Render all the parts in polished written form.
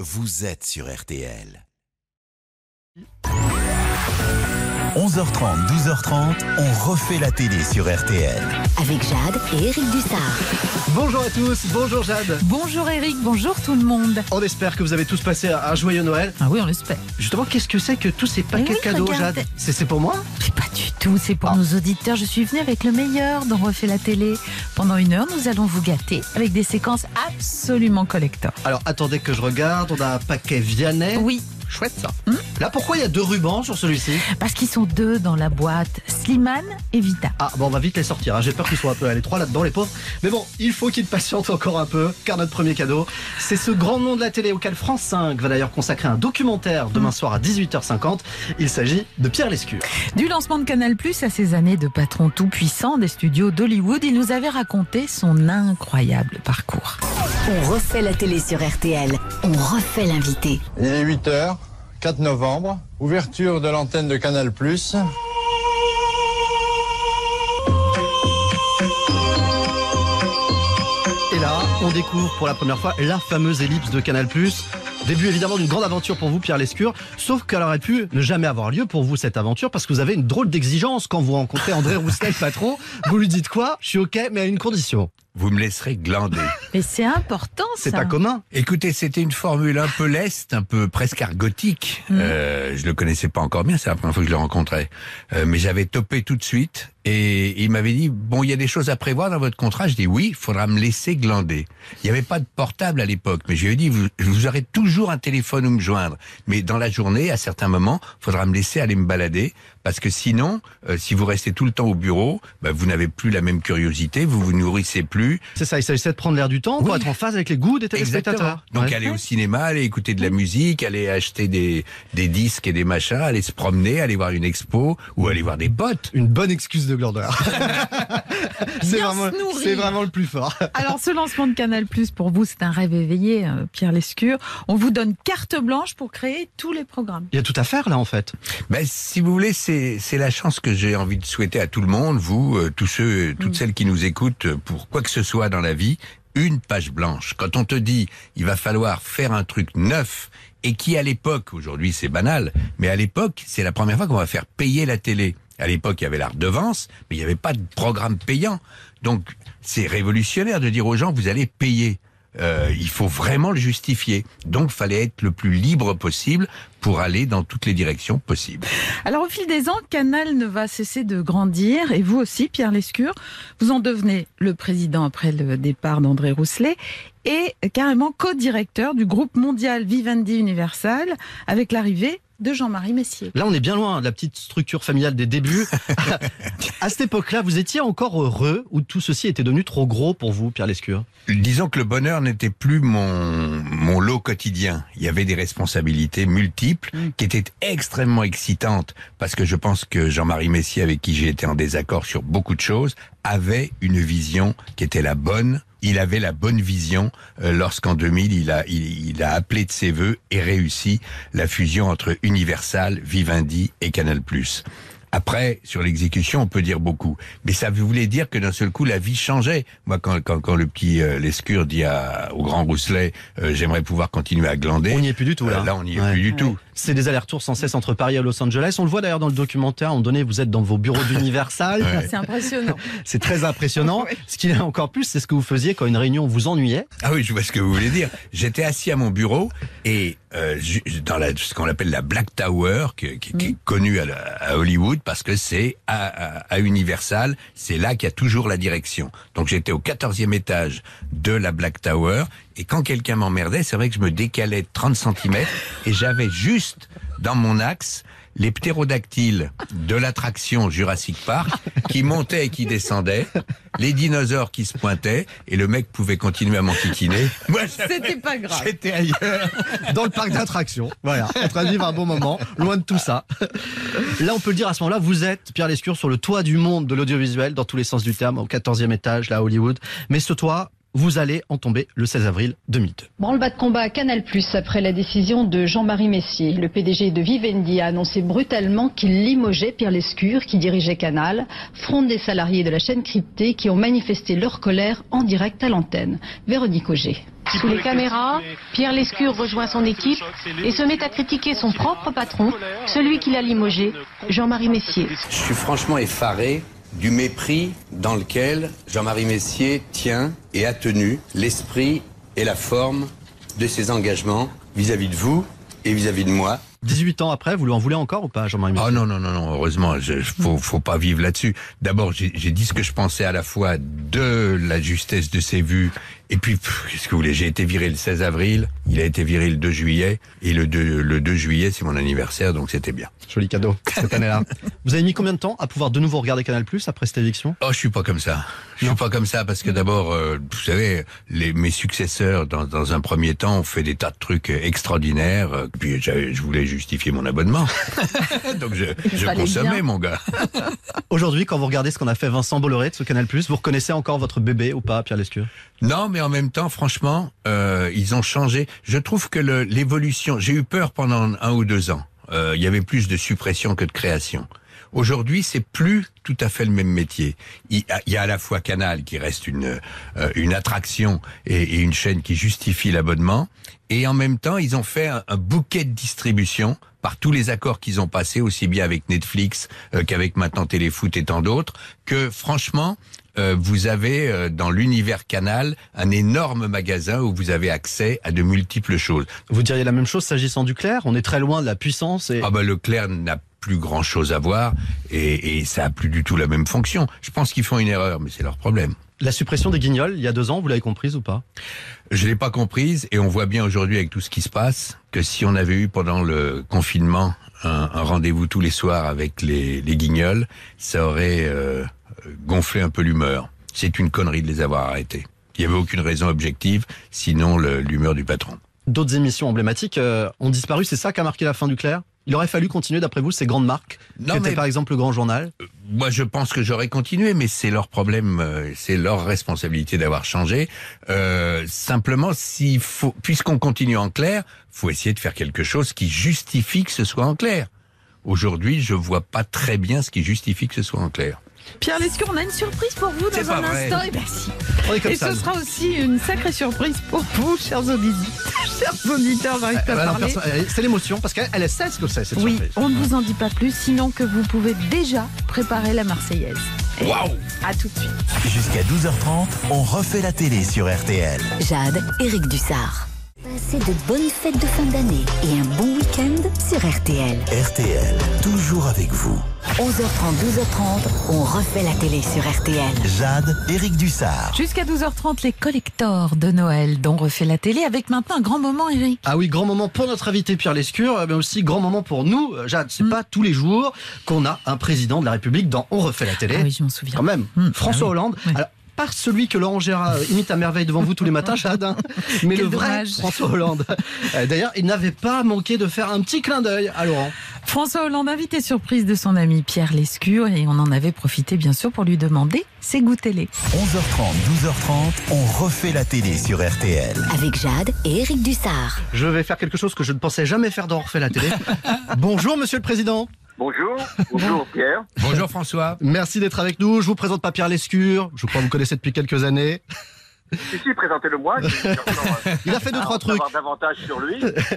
vous êtes sur RTL. 11h30, 12h30, on refait la télé sur RTL. Avec Jade et Eric Dussard. Bonjour à tous, bonjour Jade. Bonjour Eric, bonjour tout le monde. On espère que vous avez tous passé un joyeux Noël. Ah oui, on l'espère. Justement, qu'est-ce que c'est que tous ces paquets de cadeaux, regarde. Jade? C'est pour moi? C'est pas du tout, c'est pour nos auditeurs. Je suis venue avec le meilleur dont refait la télé. Pendant 1 heure, nous allons vous gâter avec des séquences absolument collector. Alors attendez que je regarde, on a un paquet Vianney. Oui, Chouette ça. Là, pourquoi il y a 2 rubans sur celui-ci? parce qu'ils sont 2 dans la boîte, Slimane et Vita. Ah bon, on va vite les sortir, hein. J'ai peur qu'ils soient un peu les 3 là-dedans, les pauvres. Mais bon, il faut qu'ils patientent encore un peu, car notre premier cadeau, c'est ce grand nom de la télé auquel France 5 va d'ailleurs consacrer un documentaire demain soir à 18h50. Il s'agit de Pierre Lescure. Du lancement de Canal+ à ses années de patron tout-puissant des studios d'Hollywood, il nous avait raconté son incroyable parcours. On refait la télé sur RTL. On refait l'invité. Il est 8h, 4 novembre, ouverture de l'antenne de Canal+. Et là, on découvre pour la première fois la fameuse ellipse de Canal+. Début évidemment d'une grande aventure pour vous, Pierre Lescure, sauf qu'elle aurait pu ne jamais avoir lieu pour vous cette aventure parce que vous avez une drôle d'exigence quand vous rencontrez André Rousselet, le patron. Vous lui dites quoi? Je suis ok, mais à une condition. Vous me laisserez glander. Mais c'est important, ça. C'est pas commun. Écoutez, c'était une formule un peu leste, un peu presque argotique. Je le connaissais pas encore bien, c'est la première fois que je le rencontrais. Mais j'avais topé tout de suite et il m'avait dit, bon, il y a des choses à prévoir dans votre contrat. Je dis oui, il faudra me laisser glander. Il n'y avait pas de portable à l'époque, mais je lui ai dit, vous aurez toujours un téléphone où me joindre. Mais dans la journée, à certains moments, il faudra me laisser aller me balader. Parce que sinon, si vous restez tout le temps au bureau, vous n'avez plus la même curiosité, vous vous nourrissez plus. C'est ça, il s'agissait de prendre l'air du temps pour être en phase avec les goûts des téléspectateurs. Donc Ouais. aller au cinéma, aller écouter de la musique, aller acheter des disques et des machins, aller se promener, aller voir une expo ou aller voir des potes. Une bonne excuse de glandeur. c'est Bien vraiment, se nourrir. c'est vraiment le plus fort. Alors, ce lancement de Canal+, pour vous, c'est un rêve éveillé, Pierre Lescure. On vous donne carte blanche pour créer tous les programmes. Il y a tout à faire là en fait. Si vous voulez, c'est la chance que j'ai envie de souhaiter à tout le monde, vous, tous ceux, toutes celles qui nous écoutent, pour quoi que ce soit dans la vie, une page blanche. Quand on te dit, il va falloir faire un truc neuf, et qui à l'époque, aujourd'hui c'est banal, mais à l'époque, c'est la première fois qu'on va faire payer la télé. À l'époque, il y avait la redevance, mais il n'y avait pas de programme payant. Donc, c'est révolutionnaire de dire aux gens, vous allez payer. Il faut vraiment le justifier. Donc, fallait être le plus libre possible pour aller dans toutes les directions possibles. Alors, au fil des ans, Canal ne va cesser de grandir. Et vous aussi, Pierre Lescure, vous en devenez le président après le départ d'André Rousselet et carrément co-directeur du groupe mondial Vivendi Universal avec l'arrivée de Jean-Marie Messier. Là, on est bien loin de la petite structure familiale des débuts. À cette époque-là, vous étiez encore heureux ou tout ceci était devenu trop gros pour vous, Pierre Lescure? Disons que le bonheur n'était plus mon lot quotidien. Il y avait des responsabilités multiples qui étaient extrêmement excitantes parce que je pense que Jean-Marie Messier, avec qui j'ai été en désaccord sur beaucoup de choses, avait une vision qui était la bonne. Il avait la bonne vision lorsqu'en 2000, il a appelé de ses vœux et réussi la fusion entre Universal, Vivendi et Canal+. Après, sur l'exécution, on peut dire beaucoup. Mais ça voulait dire que d'un seul coup, la vie changeait. Moi, quand le petit Lescure dit au grand Rousselet, j'aimerais pouvoir continuer à glander. On n'y est plus du tout là. Là, on n'y est plus du tout. C'est des allers-retours sans cesse entre Paris et Los Angeles. On le voit d'ailleurs dans le documentaire. À un moment donné, vous êtes dans vos bureaux d'Universal. C'est impressionnant. C'est très impressonnant. Ce qui est encore plus, c'est ce que vous faisiez quand une réunion vous ennuyait. Ah oui, je vois ce que vous voulez dire. J'étais assis à mon bureau et dans ce qu'on appelle la Black Tower, qui est connue à Hollywood, parce que c'est à Universal, c'est là qu'il y a toujours la direction. Donc j'étais au 14e étage de la Black Tower, et quand quelqu'un m'emmerdait, c'est vrai que je me décalais de 30 cm, et j'avais juste dans mon axe les ptérodactyles de l'attraction Jurassic Park qui montaient et qui descendaient, les dinosaures qui se pointaient, et le mec pouvait continuer à m'enquiquiner. Moi, C'était pas grave. j'étais ailleurs. Dans le parc d'attractions. Voilà. En train de vivre un bon moment. Loin de tout ça. Là, on peut le dire à ce moment-là, vous êtes, Pierre Lescure, sur le toit du monde de l'audiovisuel, dans tous les sens du terme, au 14e étage, là, à Hollywood. Mais ce toit, vous allez en tomber le 16 avril 2002. Branle-bas de combat à Canal+, après la décision de Jean-Marie Messier. Le PDG de Vivendi a annoncé brutalement qu'il limogeait Pierre Lescure, qui dirigeait Canal. Fronde des salariés de la chaîne cryptée qui ont manifesté leur colère en direct à l'antenne. Véronique Auger. Sous les caméras, Pierre Lescure rejoint son équipe et se met à critiquer son propre patron, celui qui l'a limogé, Jean-Marie Messier. Je suis franchement effaré du mépris dans lequel Jean-Marie Messier tient et a tenu l'esprit et la forme de ses engagements vis-à-vis de vous et vis-à-vis de moi. 18 ans après, vous lui en voulez encore ou pas, Jean-Marie Messier? Oh non, heureusement, faut pas vivre là-dessus. D'abord, j'ai dit ce que je pensais à la fois de la justesse de ses vues, et puis, qu'est-ce que vous voulez, j'ai été viré le 16 avril, il a été viré le 2 juillet, et le 2 juillet, c'est mon anniversaire, donc c'était bien. Joli cadeau, cette année-là. Vous avez mis combien de temps à pouvoir de nouveau regarder Canal+, après cette éviction? Oh, je suis pas comme ça. Je suis pas comme ça parce que d'abord, vous savez, mes successeurs, dans un premier temps, ont fait des tas de trucs extraordinaires. Puis je voulais justifier mon abonnement. Donc je consommais, bien. Mon gars. Aujourd'hui, quand vous regardez ce qu'on a fait Vincent Bolloré de ce Canal+, vous reconnaissez encore votre bébé ou pas, Pierre Lescure? Non, mais en même temps, franchement, ils ont changé. Je trouve que l'évolution... J'ai eu peur pendant 1 ou 2 ans. Il y avait plus de suppression que de création. Aujourd'hui, c'est plus tout à fait le même métier. Il y a à la fois Canal qui reste une attraction et une chaîne qui justifie l'abonnement, et en même temps, ils ont fait un bouquet de distribution par tous les accords qu'ils ont passés, aussi bien avec Netflix qu'avec maintenant Téléfoot et tant d'autres, que franchement, vous avez dans l'univers Canal un énorme magasin où vous avez accès à de multiples choses. Vous diriez la même chose s'agissant du Clair? On est très loin de la puissance et... Ah bah le Clair n'a plus grand chose à voir et ça a plus du tout la même fonction. Je pense qu'ils font une erreur, mais c'est leur problème. La suppression des Guignols, il y a 2 ans, vous l'avez comprise ou pas? Je l'ai pas comprise, et on voit bien aujourd'hui avec tout ce qui se passe que si on avait eu pendant le confinement un rendez-vous tous les soirs avec les Guignols, ça aurait gonflé un peu l'humeur. C'est une connerie de les avoir arrêtés. Il n'y avait aucune raison objective, sinon l'humeur du patron. D'autres émissions emblématiques ont disparu, c'est ça qui a marqué la fin du Clair? Il aurait fallu continuer, d'après vous, ces grandes marques, qui étaient par exemple le Grand Journal? Moi, je pense que j'aurais continué, mais c'est leur problème, c'est leur responsabilité d'avoir changé. Simplement, puisqu'on continue en Clair, faut essayer de faire quelque chose qui justifie que ce soit en Clair. Aujourd'hui, je vois pas très bien ce qui justifie que ce soit en Clair. Pierre Lescure, on a une surprise pour vous dans un instant. Et ben si. Et ce sera aussi une sacrée surprise pour vous, chers auditeurs, j'arrive pas à parler. C'est l'émotion, parce qu'elle sait ce que c'est, cette surprise. Oui, on ne Ouais. vous en dit pas plus, sinon que vous pouvez déjà préparer la Marseillaise. Waouh! À tout de suite. Jusqu'à 12h30, on refait la télé sur RTL. Jade, Éric Dussard. Passez de bonnes fêtes de fin d'année et un bon week-end sur RTL. RTL, toujours avec vous. 11h30, 12h30, on refait la télé sur RTL. Jade, Éric Dussard. Jusqu'à 12h30, les collectors de Noël dont refait la télé, avec maintenant un grand moment, Éric. Ah oui, grand moment pour notre invité Pierre Lescure, mais aussi grand moment pour nous. Jade, c'est pas tous les jours qu'on a un président de la République dans On refait la télé. Ah oui, je m'en souviens. Quand même, François Hollande. Oui. Alors, pas celui que Laurent Gérard imite à merveille devant vous tous les matins, Jade, hein, mais Quel le vrai dommage. François Hollande. D'ailleurs, il n'avait pas manqué de faire un petit clin d'œil à Laurent. François Hollande, invité surprise de son ami Pierre Lescure, et on en avait profité bien sûr pour lui demander ses goûts télé. 11h30, 12h30, on refait la télé sur RTL. Avec Jade et Éric Dussard. Je vais faire quelque chose que je ne pensais jamais faire dans On refait la télé. Bonjour Monsieur le Président. Bonjour Pierre. Bonjour François. Merci d'être avec nous. Je vous présente pas Pierre Lescure. Je crois que vous connaissez depuis quelques années. Si, présentez-le-moi. Il a fait 2-3 trucs. Avoir davantage sur lui.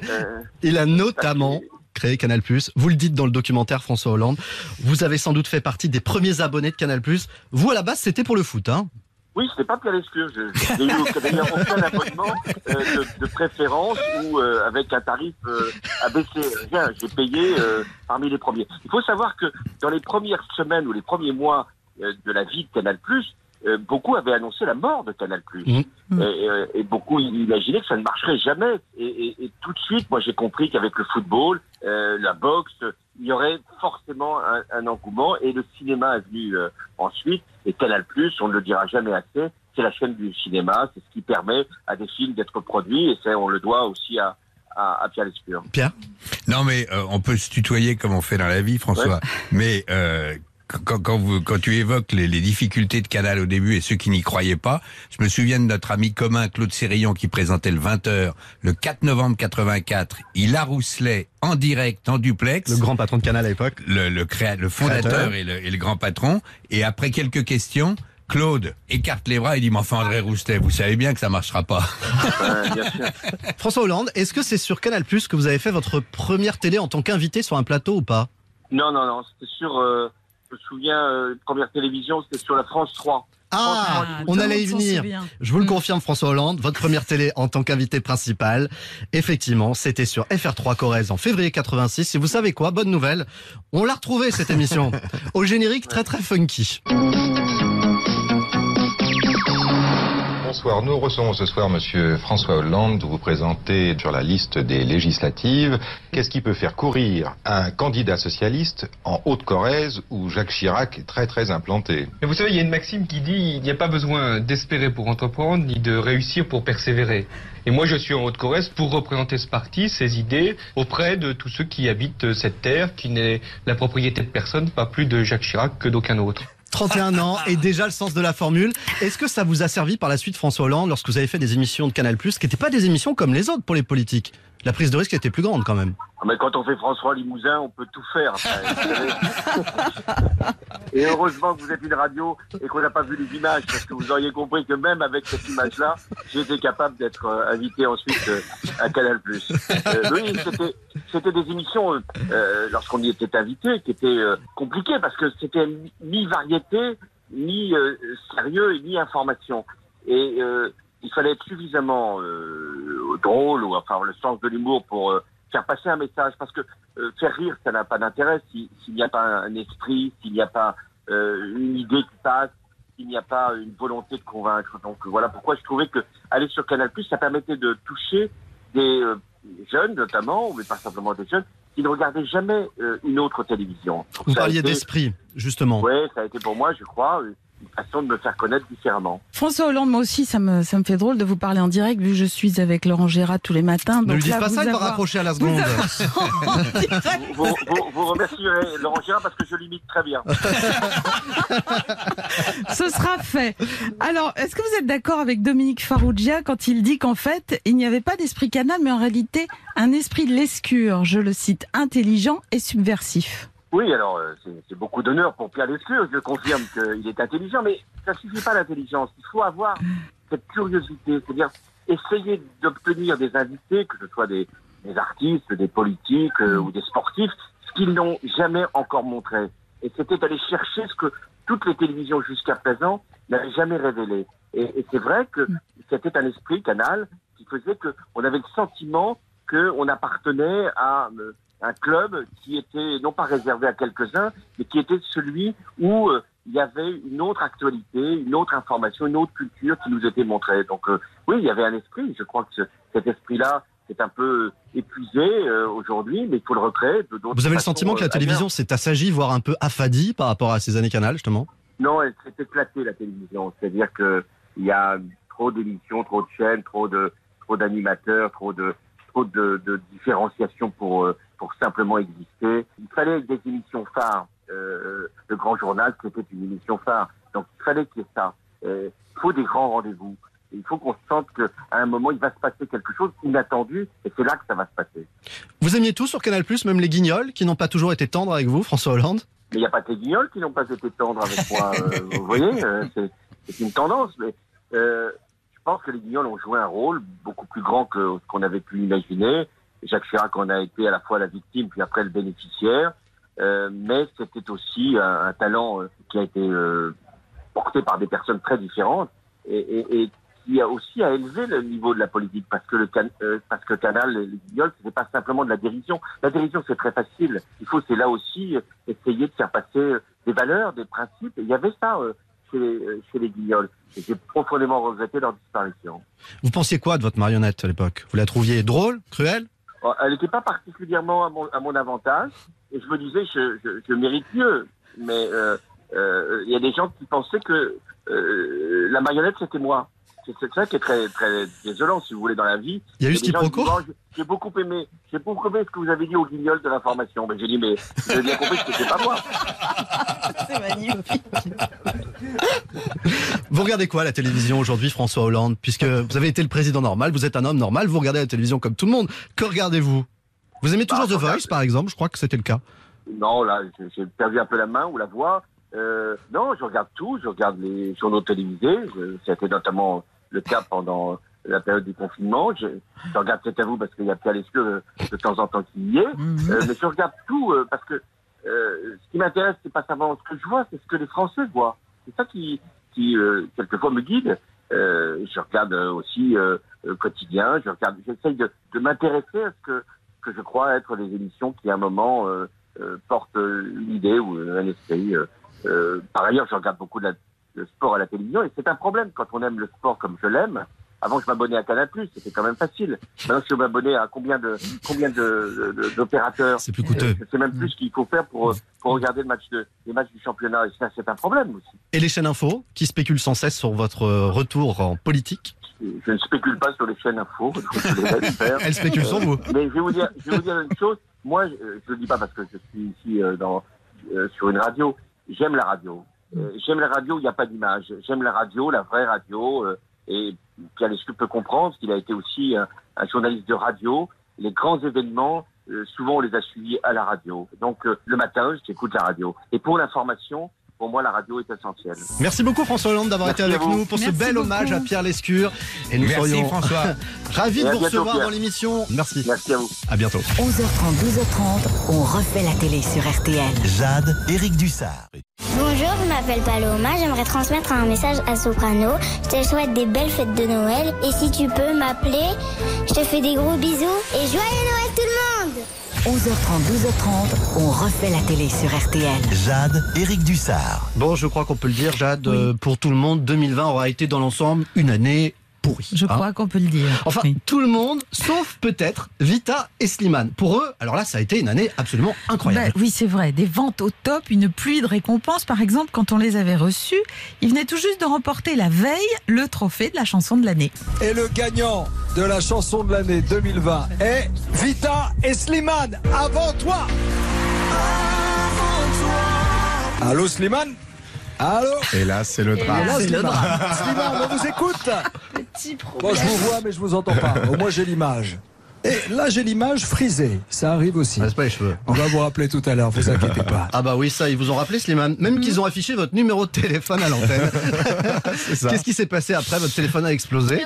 Il a notamment créé Canal+. Vous le dites dans le documentaire François Hollande. Vous avez sans doute fait partie des premiers abonnés de Canal+. Vous, à la base, c'était pour le foot, hein? Oui, c'était pas Pierre Lescure. J'ai eu d'ailleurs aucun abonnement de préférence ou avec un tarif abaissé. Rien, j'ai payé parmi les premiers. Il faut savoir que dans les premières semaines ou les premiers mois de la vie de Canal+, beaucoup avaient annoncé la mort de Canal+. Et beaucoup imaginaient que ça ne marcherait jamais. Et tout de suite, moi j'ai compris qu'avec le football, la boxe, il y aurait forcément un engouement. Et le cinéma est venu ensuite. Et Canal+, on ne le dira jamais assez, c'est la chaîne du cinéma. C'est ce qui permet à des films d'être produits. Et on le doit aussi à Pierre Lescure. Pierre ? Non mais on peut se tutoyer comme on fait dans la vie, François. Ouais. Mais quand tu évoques les difficultés de Canal au début et ceux qui n'y croyaient pas, je me souviens de notre ami commun Claude Sérillon qui présentait le 20h le 4 novembre 84. Il Rousselet en direct, en duplex. Le grand patron de Canal à l'époque. Le fondateur et le grand patron. Et après quelques questions, Claude écarte les bras et dit « Mais enfin André Rousselet, vous savez bien que ça marchera pas. » Bien sûr. François Hollande, est-ce que c'est sur Canal+ que vous avez fait votre première télé en tant qu'invité sur un plateau ou pas? Non, c'était sur, je me souviens, première télévision, c'était sur la France 3. On allait y venir. Je vous le confirme, François Hollande, votre première télé en tant qu'invité principal, effectivement, c'était sur FR3 Corrèze en février 86. Et vous savez quoi? Bonne nouvelle, on l'a retrouvée cette émission. Au générique très très funky. Bonsoir, nous recevons ce soir Monsieur François Hollande, vous présentez sur la liste des législatives. Qu'est-ce qui peut faire courir un candidat socialiste en Haute-Corrèze où Jacques Chirac est très très implanté? Mais vous savez, il y a une maxime qui dit il n'y a pas besoin d'espérer pour entreprendre, ni de réussir pour persévérer. Et moi je suis en Haute-Corrèze pour représenter ce parti, ses idées, auprès de tous ceux qui habitent cette terre, qui n'est la propriété de personne, pas plus de Jacques Chirac que d'aucun autre. 31 ans et déjà le sens de la formule. Est-ce que ça vous a servi par la suite, François Hollande, lorsque vous avez fait des émissions de Canal+, qui n'étaient pas des émissions comme les autres pour les politiques? La prise de risque était plus grande quand même. Mais quand on fait François Limousin, on peut tout faire. Et heureusement que vous êtes une radio et qu'on n'a pas vu les images, parce que vous auriez compris que même avec cette image-là, j'étais capable d'être invité ensuite à Canal+. Oui, c'était des émissions, lorsqu'on y était invité, qui étaient compliquées, parce que c'était ni variété, ni sérieux, ni information. Et il fallait être suffisamment drôle, ou enfin le sens de l'humour pour faire passer un message, parce que faire rire, ça n'a pas d'intérêt s'il n'y a pas un esprit, s'il n'y a pas une idée qui passe, s'il n'y a pas une volonté de convaincre. Donc voilà pourquoi je trouvais que aller sur Canal+, ça permettait de toucher des jeunes notamment, mais pas simplement des jeunes, qui ne regardaient jamais une autre télévision. Vous parliez d'esprit, justement. Oui, ça a été pour moi, je crois, une façon de me faire connaître différemment. François Hollande, moi aussi, ça me fait drôle de vous parler en direct, vu que je suis avec Laurent Gérard tous les matins. Ne donc lui dites là, pas ça, il va raccrocher à la seconde. Vous remercierez Laurent Gérard parce que je l'imite très bien. Ce sera fait. Alors, est-ce que vous êtes d'accord avec Dominique Farrugia quand il dit qu'en fait, il n'y avait pas d'esprit Canal, mais en réalité, un esprit de Lescure, je le cite, intelligent et subversif? Oui, alors c'est beaucoup d'honneur pour Pierre Lescure, je confirme qu'il est intelligent, mais ça ne suffit pas l'intelligence. Il faut avoir cette curiosité, c'est-à-dire essayer d'obtenir des invités, que ce soit des artistes, des politiques ou des sportifs, ce qu'ils n'ont jamais encore montré. Et c'était d'aller chercher ce que toutes les télévisions jusqu'à présent n'avaient jamais révélé. Et c'est vrai que c'était un esprit Canal qui faisait qu'on avait le sentiment qu'on appartenait à un club qui était non pas réservé à quelques-uns, mais qui était celui où il y avait une autre actualité, une autre information, une autre culture qui nous était montrée. Donc oui, il y avait un esprit. Je crois que cet esprit-là est un peu épuisé aujourd'hui, mais il faut le recréer. Vous avez le sentiment que la télévision s'est assagie, voire un peu affadie par rapport à ces années Canal, justement? Non, elle s'est éclatée, la télévision. C'est-à-dire que il y a trop d'émissions, trop de chaînes, trop d'animateurs, trop de différenciation pour simplement exister. Il fallait des émissions phares. Le Grand Journal, c'était une émission phare. Donc il fallait qu'il y ait ça. Il faut des grands rendez-vous. Il faut qu'on sente qu'à un moment, il va se passer quelque chose inattendu, et c'est là que ça va se passer. Vous aimiez tout sur Canal+, même les Guignols, qui n'ont pas toujours été tendres avec vous, François Hollande? Mais il n'y a pas que les Guignols qui n'ont pas été tendres avec moi. Vous voyez, c'est une tendance. Mais je pense que les Guignols ont joué un rôle beaucoup plus grand que ce qu'on avait pu imaginer. Jacques Chirac en a été à la fois la victime, puis après le bénéficiaire. Mais c'était aussi un talent qui a été porté par des personnes très différentes et qui a aussi élevé le niveau de la politique, parce que Canal, les Guignols, c'était pas simplement de la dérision. La dérision, c'est très facile. C'est là aussi essayer de faire passer des valeurs, des principes. Et il y avait ça chez les Guignols. Et j'ai profondément regretté leur disparition. Vous pensiez quoi de votre marionnette à l'époque? Vous la trouviez drôle, cruelle? Elle n'était pas particulièrement à mon avantage. Et je me disais, je mérite mieux. Mais il y a des gens qui pensaient que la marionnette, c'était moi. C'est ça qui est très, très désolant, si vous voulez, dans la vie. Il y a eu ce quiproquo? J'ai beaucoup aimé ce que vous avez dit aux Guignols de l'information. Mais j'ai dit, mais vous avez bien compris que c'était pas moi. C'est magnifique. Vous regardez quoi à la télévision aujourd'hui, François Hollande? Puisque vous avez été le président normal, vous êtes un homme normal, vous regardez la télévision comme tout le monde. Que regardez-vous? Vous aimez toujours The Voice, par exemple? Je crois que c'était le cas. Non, là, j'ai perdu un peu la main ou la voix. Non, je regarde tout. Je regarde les journaux télévisés. C'était notamment le cas pendant la période du confinement. Je regarde C'est à vous parce qu'il y a Pierre Lescure de temps en temps qui y est. Mais je regarde tout parce que ce qui m'intéresse, c'est pas savoir ce que je vois, c'est ce que les Français voient. C'est ça qui quelquefois me guide. Je regarde aussi Quotidien. J'essaye de m'intéresser à ce que je crois être des émissions qui, à un moment, portent une idée ou un esprit. Par ailleurs, je regarde beaucoup le sport à la télévision et c'est un problème quand on aime le sport comme je l'aime. Avant, je m'abonnais à Canal+, c'était quand même facile. Maintenant, je m'abonnais à combien d'opérateurs. C'est plus coûteux. C'est même plus ce qu'il faut faire pour regarder les matchs du championnat. Et ça, c'est un problème aussi. Et les chaînes info, qui spéculent sans cesse sur votre retour en politique? Je ne spécule pas sur les chaînes info. Elles spéculent sur vous. Mais je vais vous dire une chose. Moi, je ne le dis pas parce que je suis ici sur une radio. J'aime la radio. J'aime la radio où il n'y a pas d'image. J'aime la radio, la vraie radio. Et Pierre Lescure peut comprendre qu'il a été aussi un journaliste de radio. Les grands événements, souvent on les a suivis à la radio. Donc le matin, j'écoute la radio. Et pour l'information, pour moi, la radio est essentielle. Merci beaucoup François Hollande d'avoir été avec nous pour ce bel hommage à Pierre Lescure. Et nous serions François. ravis de vous bientôt, recevoir Pierre. dans l'émission. Merci. Merci à vous. À bientôt. 11h30, 12h30, on refait la télé sur RTL. Jade, Éric Dussard. Bonjour, je m'appelle Paloma, j'aimerais transmettre un message à Soprano. Je te souhaite des belles fêtes de Noël et si tu peux m'appeler, je te fais des gros bisous et joyeux Noël tout le monde. 11h30, 12h30, on refait la télé sur RTL. Jade, Éric Dussard. Bon, je crois qu'on peut le dire, Jade, pour tout le monde, 2020 aura été dans l'ensemble une année pourrie. Je crois qu'on peut le dire. Enfin, tout le monde, sauf peut-être Vita et Slimane. Pour eux, alors là, ça a été une année absolument incroyable. Oui, c'est vrai. Des ventes au top, une pluie de récompenses. Par exemple, quand on les avait reçus, ils venaient tout juste de remporter la veille le trophée de la chanson de l'année. Et le gagnant de la chanson de l'année 2020 est Vita et Slimane. Avant toi. Allô Slimane? Allô? Et là, c'est le drame. C'est le drame. Slimane, on vous écoute. Petit problème. Moi, je vous vois, mais je vous entends pas. Au moins, j'ai l'image. Et là, j'ai l'image frisée. Ça arrive aussi. C'est pas les cheveux. On va vous rappeler tout à l'heure, vous inquiétez pas. Ah bah oui, ça, ils vous ont rappelé, Slimane. Même qu'ils ont affiché votre numéro de téléphone à l'antenne. C'est ça. Qu'est-ce qui s'est passé après? Votre téléphone a explosé?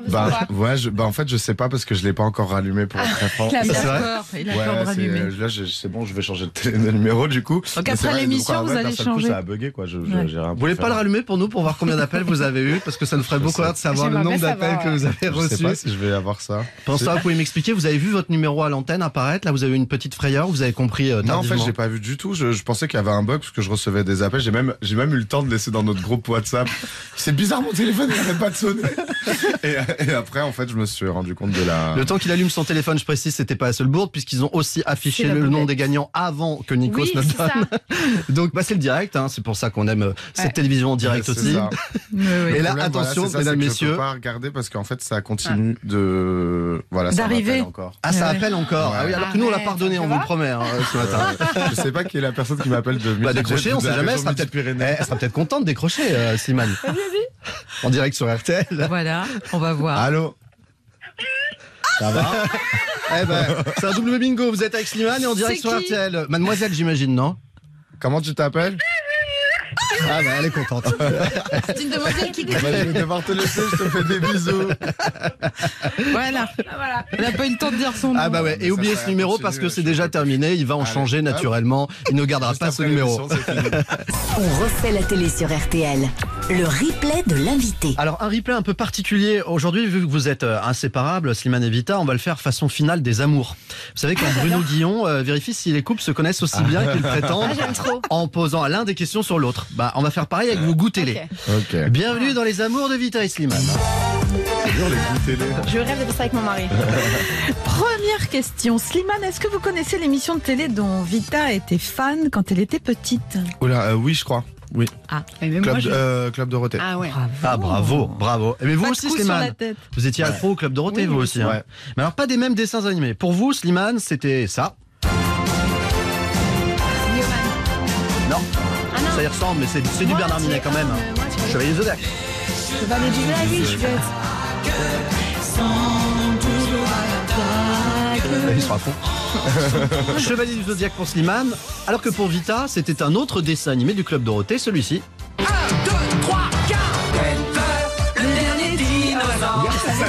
En fait, je sais pas parce que je l'ai pas encore rallumé pour être très franc. Il a bien peur. Il a peur de rallumer. Là, c'est bon, je vais changer de numéro du coup. Donc après l'émission, vous allez changer. Ça a bugué quoi. Vous voulez pas le rallumer pour nous, pour voir combien d'appels vous avez eu? Parce que ça nous ferait beaucoup rire de savoir le nombre d'appels que vous avez reçus. Je sais pas si je vais avoir ça. Pour ça, vous pouvez m'expliquer, vous avez vu votre numéro à l'antenne apparaître, là vous avez eu une petite frayeur, vous avez compris tardivement. Non, en fait, j'ai pas vu du tout. Je pensais qu'il y avait un bug parce que je recevais des appels. J'ai même eu le temps de laisser dans notre groupe WhatsApp. C'est bizarre, mon téléphone n'arrête pas de sonner. et après, en fait, je me suis rendu compte de la. Le temps qu'il allume son téléphone, je précise, c'était pas la seule bourde puisqu'ils ont aussi affiché le nom des gagnants avant que Nikos ne donne. Donc, c'est le direct. Hein, c'est pour ça qu'on aime cette télévision en direct aussi. Et là, attention, mesdames, messieurs. Je peux pas regarder parce qu'en fait, ça continue d'arriver encore. Ah, ça appelle encore. Ah oui, alors que nous on l'a pardonné, on vous le promet ce matin. Je sais pas qui est la personne qui m'appelle de décrocher, on sait jamais, elle sera peut-être contente de décrocher, Slimane. En direct sur RTL. Voilà, on va voir. Allô? Ça va? Eh ben, c'est un double bingo, vous êtes avec Slimane et en direct sur RTL. Mademoiselle, j'imagine, non? Comment tu t'appelles? Ah bah elle est contente. C'est une demoiselle qui je vais devoir te laisser, je te fais des bisous. Voilà. Elle n'a pas eu le temps de dire son nom. Ah bah ouais, et oubliez ce numéro parce que c'est déjà terminé, il va en changer naturellement, il ne gardera pas ce numéro. On refait la télé sur RTL. Le replay de l'invité. Alors un replay un peu particulier aujourd'hui, vu que vous êtes inséparables, Slimane et Vita, on va le faire façon finale des amours. Vous savez quand Bruno Guillon vérifie si les couples se connaissent aussi bien qu'ils prétendent en posant l'un des questions sur l'autre. Bah on va faire pareil avec vous, goûtez-les. Okay. Bienvenue dans les amours de Vita et Slimane. Je rêve de faire ça avec mon mari. Première question, Slimane, est-ce que vous connaissez l'émission de télé dont Vita était fan quand elle était petite? Oula, oui, je crois. Oui. Ah, mais Club, moi, Club Dorothée. Ah ouais. Bravo. Mais vous aussi, Slimane. Vous étiez accro au Club Dorothée, vous aussi. Hein. Mais alors, pas des mêmes dessins animés. Pour vous, Slimane, c'était ça. Non. Ah non. Ça y ressemble, mais c'est du Bernard Minet quand même. Chevalier du Zodiac. Chevalier du Zodiac, oui, je suis bête. Il sera à fond. Chevalier du Zodiac pour Slimane, alors que pour Vita, c'était un autre dessin animé du Club Dorothée, celui-ci. 1, 2, 3, 4. Le dernier dinosaure.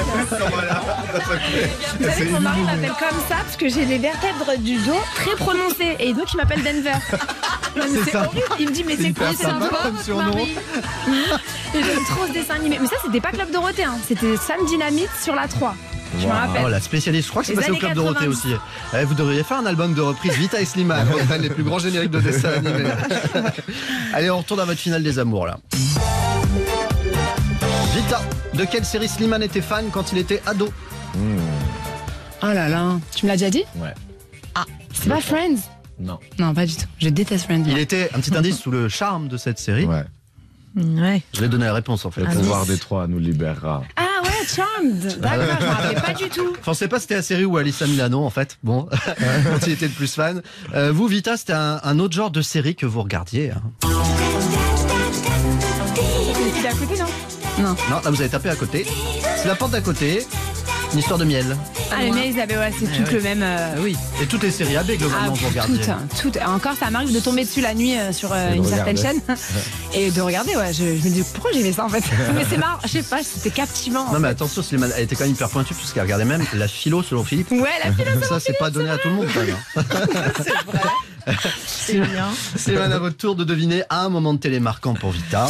Vous savez que mon mari m'appelle comme ça parce que j'ai les vertèbres du dos très prononcées et donc il m'appelle Denver. Non, mais c'est horrible. Il me dit mais c'est quoi sympa comme surnom. Et j'aime trop ce dessin animé. Mais ça c'était pas Club Dorothée, hein. C'était Sam Dynamite sur la 3. Je me rappelle. Oh, la spécialiste, je crois que c'est Les passé au années Club 80. Dorothée aussi. Vous devriez faire un album de reprise Vita et Slimane, les plus grands génériques de dessins animés. Allez, on retourne à votre finale des amours là. Vita, de quelle série Slimane était fan quand il était ado? Oh là là, tu me l'as déjà dit? Ouais. Ah, c'est pas Friends? Non. Non, pas du tout. Je déteste Friends. Il était, un petit indice, sous le charme de cette série. Ouais. Ouais. Je vais donner la réponse en fait. Le pouvoir des trois nous libérera. Ah ouais, Charmed. D'accord, je me rappelais pas du tout. Enfin, on sait pas si c'était la série ou Alyssa Milano en fait. Bon, quand il était le plus fan. Vous, Vita, c'était un autre genre de série que vous regardiez. Hein. Il est à côté, non? Non. Non, là vous avez tapé à côté. C'est la porte d'à côté. Une histoire de miel. Ah, le miel, ouais, c'est tout le même. Oui. Et toutes les séries AB globalement vous regardiez. Toutes. Encore, ça m'arrive de tomber dessus la nuit sur une certaine chaîne et de regarder. Ouais, je me dis pourquoi j'aimais ça en fait. Mais c'est marrant, je sais pas, c'était captivant. Non mais attention, Slimane, elle était quand même hyper pointue parce qu'elle regardait même la philo selon Philippe. Ouais, la philo selon ça, c'est pas donné à tout le monde. Quand même. C'est vrai. C'est bien. Slimane, à votre tour de deviner un moment de télé marquant pour Vita.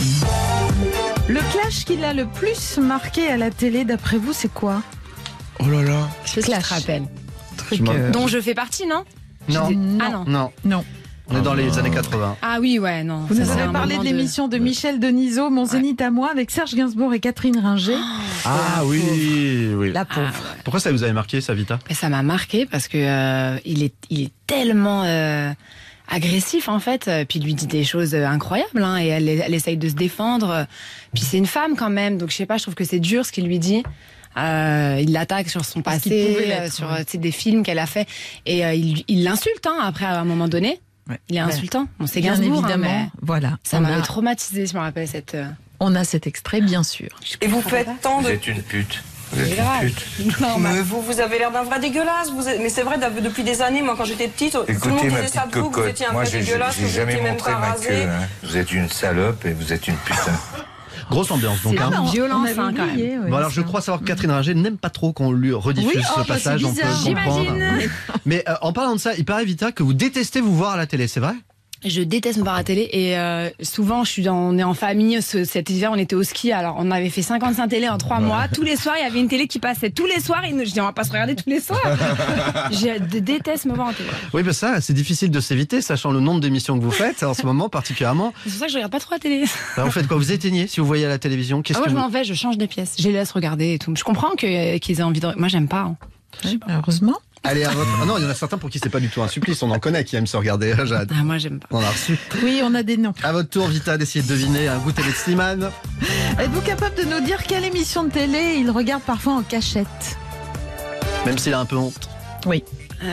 Le clash qui l'a le plus marqué à la télé, d'après vous, c'est quoi? Oh là là. Je te rappelle. Dont je fais partie, non? Non. Ah non. Non. On est dans les années 80. Ah oui, ouais, non. Vous nous avez parlé de l'émission de Michel Denisot, Mon Zénith à moi, avec Serge Gainsbourg et Catherine Ringer. Ah oui, oui. La pauvre. Pourquoi ça vous avait marqué, ça, Vita? Ça m'a marqué parce que il est tellement agressif en fait, puis il lui dit des choses incroyables, hein, et elle essaye de se défendre. Puis c'est une femme quand même, donc je sais pas, je trouve que c'est dur ce qu'il lui dit. Il l'attaque sur son passé, sur des films qu'elle a fait, et il l'insulte après à un moment donné. Ouais. Il est insultant. Bon, c'est Gainsbourg, évidemment. Mais voilà. Ça m'avait traumatisé, je me rappelle cette. On a cet extrait, bien sûr. Et vous faites tant de. Vous êtes une pute. Vous êtes une pute. Non, mais vous avez l'air d'un vrai dégueulasse. Mais c'est vrai, depuis des années, moi quand j'étais petite, écoutez, tout le monde disait ça de vous, que vous étiez un vrai dégueulasse, que vous étiez même pas rasé. Vous êtes une salope et vous êtes une putain. Grosse ambiance donc. C'est violence quand même. Bon alors je crois savoir que Catherine Ringer n'aime pas trop qu'on lui rediffuse ce passage. On peut comprendre. Mais en parlant de ça, il paraît Vita que vous détestez vous voir à la télé, c'est vrai? Je déteste me voir à la télé et souvent on est en famille. Cet hiver on était au ski, alors on avait fait 55 télés en 3 mois. Tous les soirs il y avait une télé qui passait. Tous les soirs je dis on va pas se regarder tous les soirs. Je déteste me voir en télé. Oui mais ça c'est difficile de s'éviter sachant le nombre d'émissions que vous faites en ce moment particulièrement. C'est pour ça que je regarde pas trop la télé. Alors, vous faites quoi? Vous éteignez si vous voyez à la télévision? Moi je m'en vais, je change de pièce. Je les laisse regarder et tout. Je comprends qu'ils aient envie de... Moi j'aime pas. Hein. Heureusement. Allez, à votre... Ah non, il y en a certains pour qui c'est pas du tout un supplice, on en connaît qui aiment se regarder, Jade. Ah, moi j'aime pas. On a reçu. Oui, on a des noms. À votre tour, Vita, d'essayer de deviner un goûter de Slimane. Êtes-vous capable de nous dire quelle émission de télé il regarde parfois en cachette? Même s'il a un peu honte. Oui.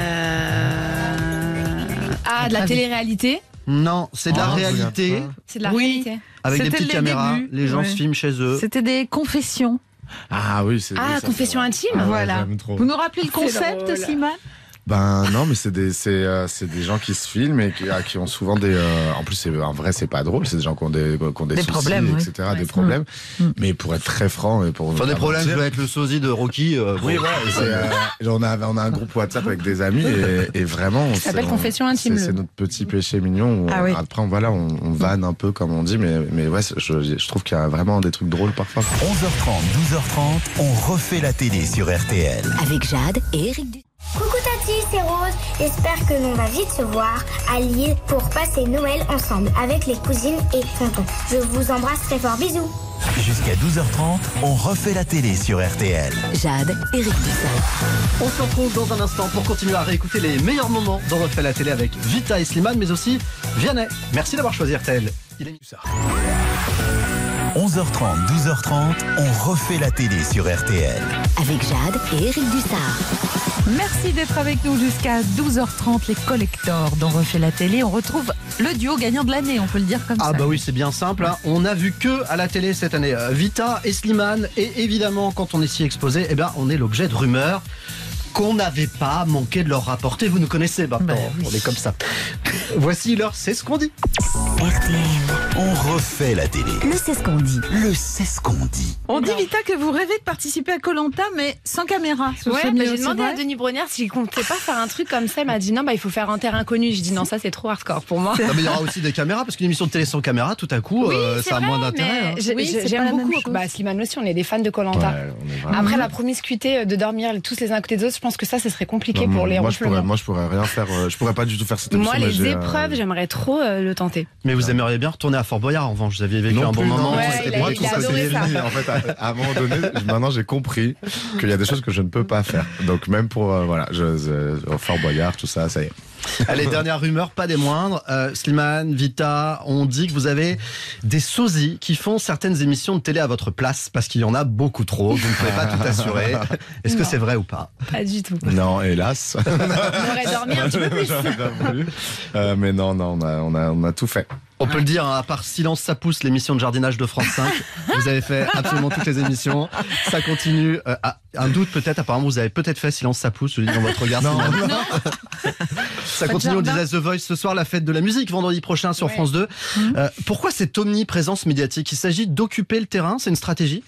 Ah, de la télé-réalité? Non, c'est de la réalité. C'est de la réalité. Avec des petites caméras, les gens se filment chez eux. C'était des confessions. Ah oui, c'est confession intime. Voilà. Vous nous rappelez le concept, Slimane? Ben non, mais c'est des gens qui se filment et qui ont souvent des. En plus, en vrai, c'est pas drôle. C'est des gens qui ont des soucis, problèmes, etc. Ouais. Des problèmes. Mais pour être très franc et pour. Enfin, des problèmes, je dois être le sosie de Rocky. Oui, voilà. On a un groupe WhatsApp avec des amis et vraiment. Ça s'appelle confession intime. C'est notre petit péché mignon. Où après, on vanne un peu comme on dit, mais ouais, je trouve qu'il y a vraiment des trucs drôles parfois. 11h30, 12h30, on refait la télé sur RTL. Avec Jade et Eric Dussart. Coucou Tati, c'est Rose. J'espère que l'on va vite se voir à Lille pour passer Noël ensemble avec les cousines et tontons. Je vous embrasse très fort. Bisous. Jusqu'à 12h30, on refait la télé sur RTL. Jade, Eric Dussart. On se retrouve dans un instant pour continuer à réécouter les meilleurs moments d'On refait la télé avec Vita et Slimane, mais aussi Vianney. Merci d'avoir choisi RTL. Il est ça. 11h30, 12h30, on refait la télé sur RTL. Avec Jade et Eric Dussart. Merci d'être avec nous jusqu'à 12h30, les collectors dont refait la télé. On retrouve le duo gagnant de l'année, on peut le dire comme ça. Ah bah oui, c'est bien simple. Hein. On n'a vu que à la télé cette année Vita et Slimane. Et évidemment, quand on est si exposé, on est l'objet de rumeurs qu'on n'avait pas manqué de leur rapporter. Vous nous connaissez maintenant, on est comme ça. Voici leur C'est ce qu'on dit. RTL. On refait la télé. Le C'est ce qu'on dit. Le C'est ce qu'on dit. On dit, Vita, que vous rêvez de participer à Koh-Lanta, mais sans caméra. Ouais, j'ai demandé à Denis Brognard s'il comptait pas faire un truc comme ça. Il m'a dit non, il faut faire un terrain inconnu. J'ai dit non, ça c'est trop hardcore pour moi. Non, mais il y aura aussi des caméras, parce qu'une émission de télé sans caméra, tout à coup, ça a moins d'intérêt. J'aime beaucoup. Slimane aussi, on est des fans de Koh-Lanta. Après la promiscuité de dormir tous les uns à côté des autres, je pense que ça serait compliqué pour les ronflements. Moi, je pourrais rien faire. Je pourrais pas du tout faire cette émission. Moi, les épreuves, j'aimerais trop le tenter. Mais vous aimeriez bien retourner à Fort Boyard, en revanche. Vous aviez vécu un bon moment. Moi, tout ça, c'est Yéline. En fait, à un moment donné, maintenant, j'ai compris qu'il y a des choses que je ne peux pas faire. Donc, même pour, Fort Boyard, tout ça, ça y est. Allez, dernière rumeur, pas des moindres. Slimane, Vita, on dit que vous avez des sosies qui font certaines émissions de télé à votre place parce qu'il y en a beaucoup trop. Vous ne pouvez pas tout assurer. Est-ce que c'est vrai ou pas? Pas du tout. Non, hélas. On aurait dormi un petit peu plus. Mais non, on a tout fait. On peut le dire, à part Silence ça pousse, l'émission de jardinage de France 5, vous avez fait absolument toutes les émissions. Ça continue. Un doute peut-être, apparemment vous avez peut-être fait Silence ça pousse, je dis dans votre regard. Non. Ça continue, on disait The Voice ce soir, la fête de la musique, vendredi prochain sur France 2. Pourquoi cette omniprésence médiatique? Il s'agit d'occuper le terrain, c'est une stratégie?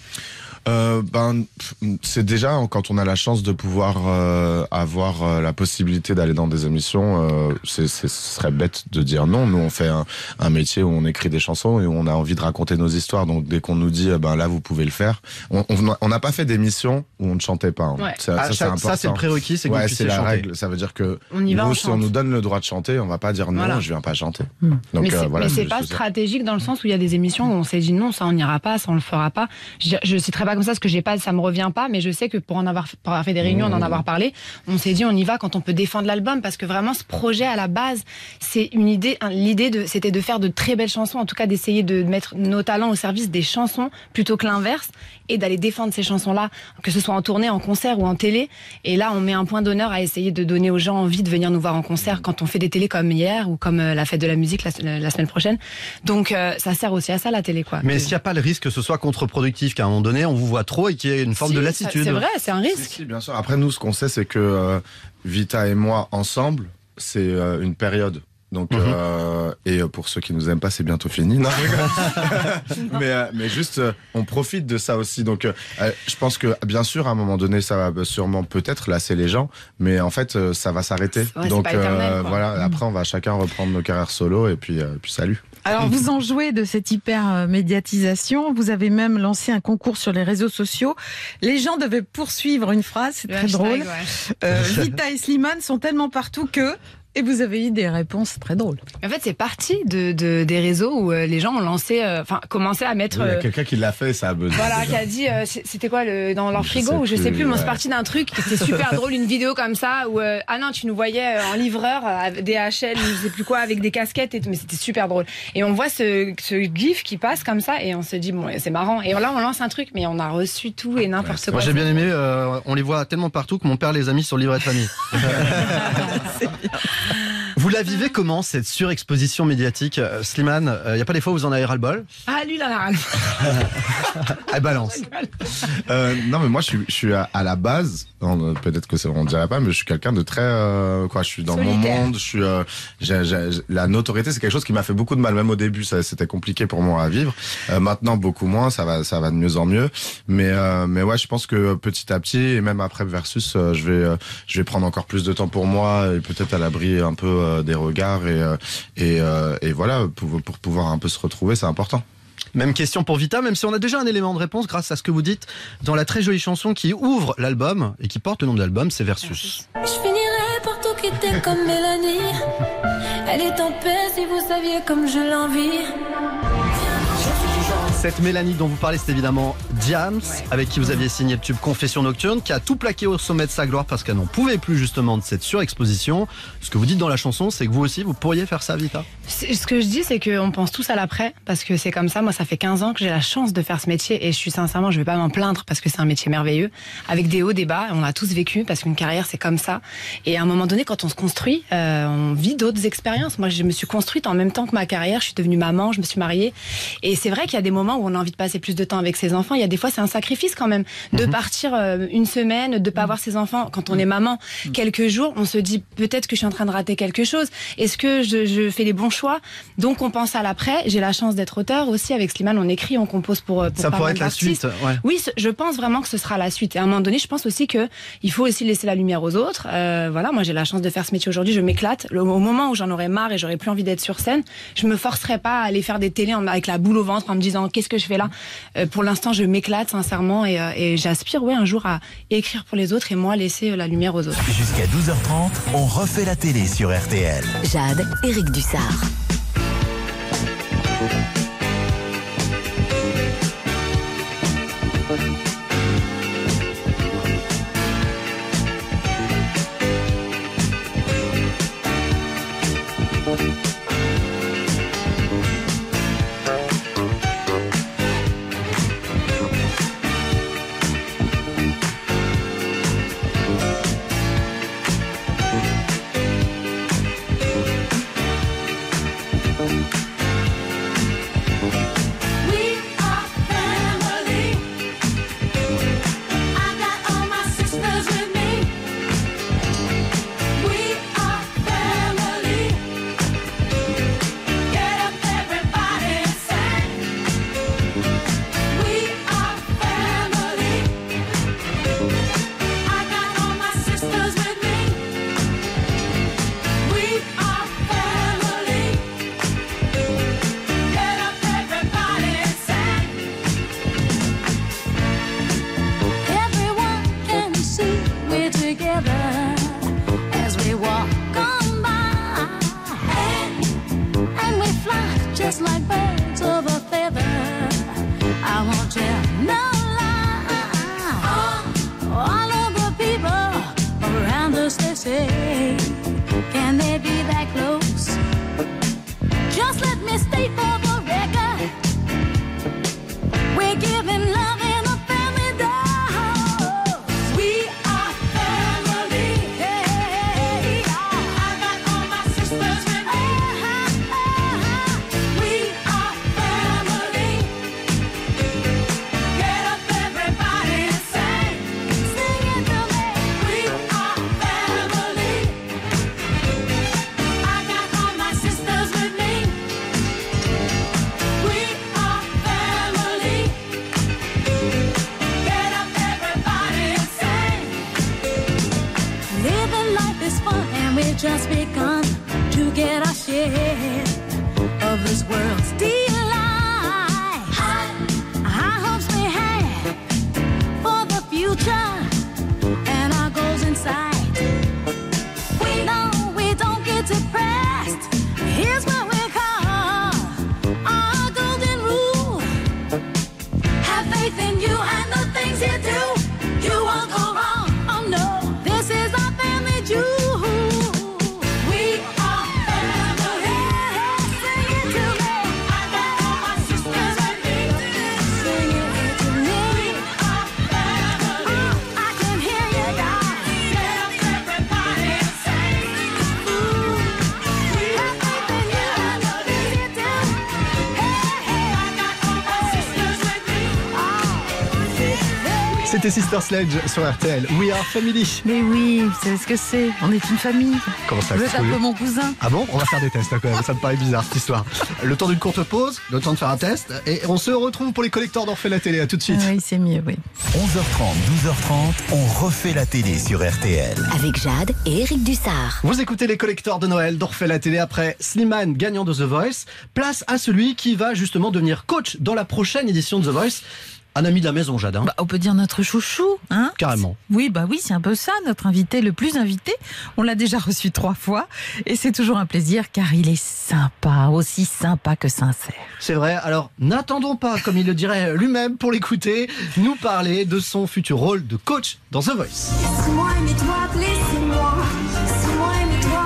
C'est déjà quand on a la chance de pouvoir avoir la possibilité d'aller dans des émissions, ce serait bête de dire non. Nous on fait un métier où on écrit des chansons et où on a envie de raconter nos histoires, donc dès qu'on nous dit là vous pouvez le faire, on n'a pas fait d'émissions où on ne chantait pas. Ouais. C'est important. Ça c'est le prérequis, c'est que vous puissiez c'est la chanter. règle. Ça veut dire que si on nous donne le droit de chanter, on va pas dire non, je viens pas chanter. Donc, mais c'est pas stratégique dans le sens où il y a des émissions où on s'est dit non, ça on n'ira pas, ça on le fera pas. Je citerai pas comme ça, parce que ça me revient pas, mais je sais que pour avoir fait des réunions, en avoir parlé, on s'est dit on y va quand on peut défendre l'album, parce que vraiment ce projet à la base, c'est une idée. L'idée c'était de faire de très belles chansons, en tout cas d'essayer de mettre nos talents au service des chansons plutôt que l'inverse, et d'aller défendre ces chansons-là, que ce soit en tournée, en concert ou en télé. Et là, on met un point d'honneur à essayer de donner aux gens envie de venir nous voir en concert quand on fait des télés comme hier ou comme la fête de la musique la semaine prochaine. Donc ça sert aussi à ça la télé, quoi. Mais est-ce qu'il n'y a pas le risque que ce soit contre-productif, qu'à un moment donné on vous voit trop et qu'il y ait une forme de lassitude? C'est vrai, c'est un risque. Si, bien sûr. Après nous, ce qu'on sait, c'est que Vita et moi ensemble, c'est une période. Donc et pour ceux qui nous aiment pas, c'est bientôt fini. Non, mais juste on profite de ça aussi. Donc je pense que bien sûr à un moment donné ça va sûrement peut-être lasser les gens, mais en fait ça va s'arrêter. Donc voilà, après on va chacun reprendre nos carrières solo et puis salut. Alors vous en jouez de cette hyper médiatisation, vous avez même lancé un concours sur les réseaux sociaux. Les gens devaient poursuivre une phrase, c'est très drôle. Vita et Slimane sont tellement partout que... Et vous avez eu des réponses très drôles. En fait, c'est parti des réseaux où les gens ont lancé, commencé à mettre. Il y a quelqu'un qui l'a fait, ça a buzzé. Voilà, qui a dit, c'était quoi dans leur frigo ou je sais plus. Mais c'est parti d'un truc, c'était super drôle, une vidéo comme ça où tu nous voyais en livreur, DHL, je sais plus quoi, avec des casquettes, mais c'était super drôle. Et on voit ce gif qui passe comme ça et on se dit bon, c'est marrant. Et là, on lance un truc, mais on a reçu tout et n'importe quoi. Moi, j'ai bien aimé. On les voit tellement partout que mon père les a mis sur le livret de famille. C'est bien. Vous la vivez comment, cette surexposition médiatique? Slimane, il n'y a pas des fois où vous en avez ras-le-bol? Ah, lui, il en a ras-le-bol. Elle balance. Non, mais moi, je suis à la base, peut-être que on ne dirait pas, mais je suis quelqu'un de très... je suis dans solitaire. Mon monde, la notoriété, c'est quelque chose qui m'a fait beaucoup de mal, même au début, c'était compliqué pour moi à vivre. Maintenant, beaucoup moins, ça va de mieux en mieux. Mais ouais, je pense que petit à petit, et même après Versus, je vais prendre encore plus de temps pour moi, et peut-être à l'abri un peu des regards et voilà, pour pouvoir un peu se retrouver, c'est important. Même question pour Vita, même si on a déjà un élément de réponse grâce à ce que vous dites dans la très jolie chanson qui ouvre l'album et qui porte le nom de l'album, c'est Versus. Je finirai par tout quitter comme Mélanie. Elle est en paix si vous saviez comme je l'envie. Je suis toujours Cette Mélanie dont vous parlez, c'est évidemment Diams, avec qui vous aviez signé le tube Confession Nocturne, qui a tout plaqué au sommet de sa gloire parce qu'elle n'en pouvait plus justement de cette surexposition. Ce que vous dites dans la chanson, c'est que vous aussi, vous pourriez faire ça, Vita. Ce que je dis, c'est qu'on pense tous à l'après, parce que c'est comme ça. Moi, ça fait 15 ans que j'ai la chance de faire ce métier et je vais pas m'en plaindre parce que c'est un métier merveilleux, avec des hauts, des bas. On a tous vécu parce qu'une carrière, c'est comme ça. Et à un moment donné, quand on se construit, on vit d'autres expériences. Moi, je me suis construite en même temps que ma carrière. Je suis devenue maman, je me suis mariée. Et c'est vrai qu'il y a des moments où on a envie de passer plus de temps avec ses enfants. Il y a des fois, c'est un sacrifice quand même de partir une semaine, de pas voir ses enfants. Quand on est maman, quelques jours, on se dit peut-être que je suis en train de rater quelque chose. Est-ce que je fais les bons choix? Donc on pense à l'après. J'ai la chance d'être auteur aussi. Avec Slimane, on écrit, on compose pour ça pourrait être la suite. Ouais. Oui, je pense vraiment que ce sera la suite. Et à un moment donné, je pense aussi que il faut aussi laisser la lumière aux autres. Voilà, moi j'ai la chance de faire ce métier aujourd'hui. Je m'éclate. Au moment où j'en aurai marre et j'aurai plus envie d'être sur scène, je me forcerai pas à aller faire des télés avec la boule au ventre en me disant qu'est-ce que je fais là. Pour l'instant, je m'éclate sincèrement et j'aspire un jour à écrire pour les autres et moi laisser la lumière aux autres. Jusqu'à 12h30, on refait la télé sur RTL. Jade, Éric Dussard. Just begun to get our share of this world's delight. High hopes we have for the future and our goals in sight. We know we don't get depressed. Here's what we call our golden rule. Have faith in you and the things you do. You won't go wrong. Oh no, this is our family jewel. C'était Sister Sledge sur RTL. We are family. Mais oui, vous savez ce que c'est. On est une famille. Comment ça? Vous êtes un peu mon cousin. Ah bon? On va faire des tests quand même. Ça me paraît bizarre cette histoire. Le temps d'une courte pause, le temps de faire un test. Et on se retrouve pour les collecteurs d'On refait la télé. À tout de suite. Oui, c'est mieux, oui. 11h30, 12h30, on refait la télé sur RTL. Avec Jade et Éric Dussard. Vous écoutez les collecteurs de Noël d'On refait la télé après Slimane, gagnant de The Voice. Place à celui qui va justement devenir coach dans la prochaine édition de The Voice. Un ami de la maison, Jade. Hein. On peut dire notre chouchou, hein. Carrément. Oui, c'est un peu ça, notre invité le plus invité. On l'a déjà reçu 3 fois et c'est toujours un plaisir car il est sympa, aussi sympa que sincère. C'est vrai, alors n'attendons pas, comme il le dirait lui-même, pour l'écouter, nous parler de son futur rôle de coach dans The Voice. Laisse-moi aimer toi, laissez-moi. Laisse-moi aimer toi.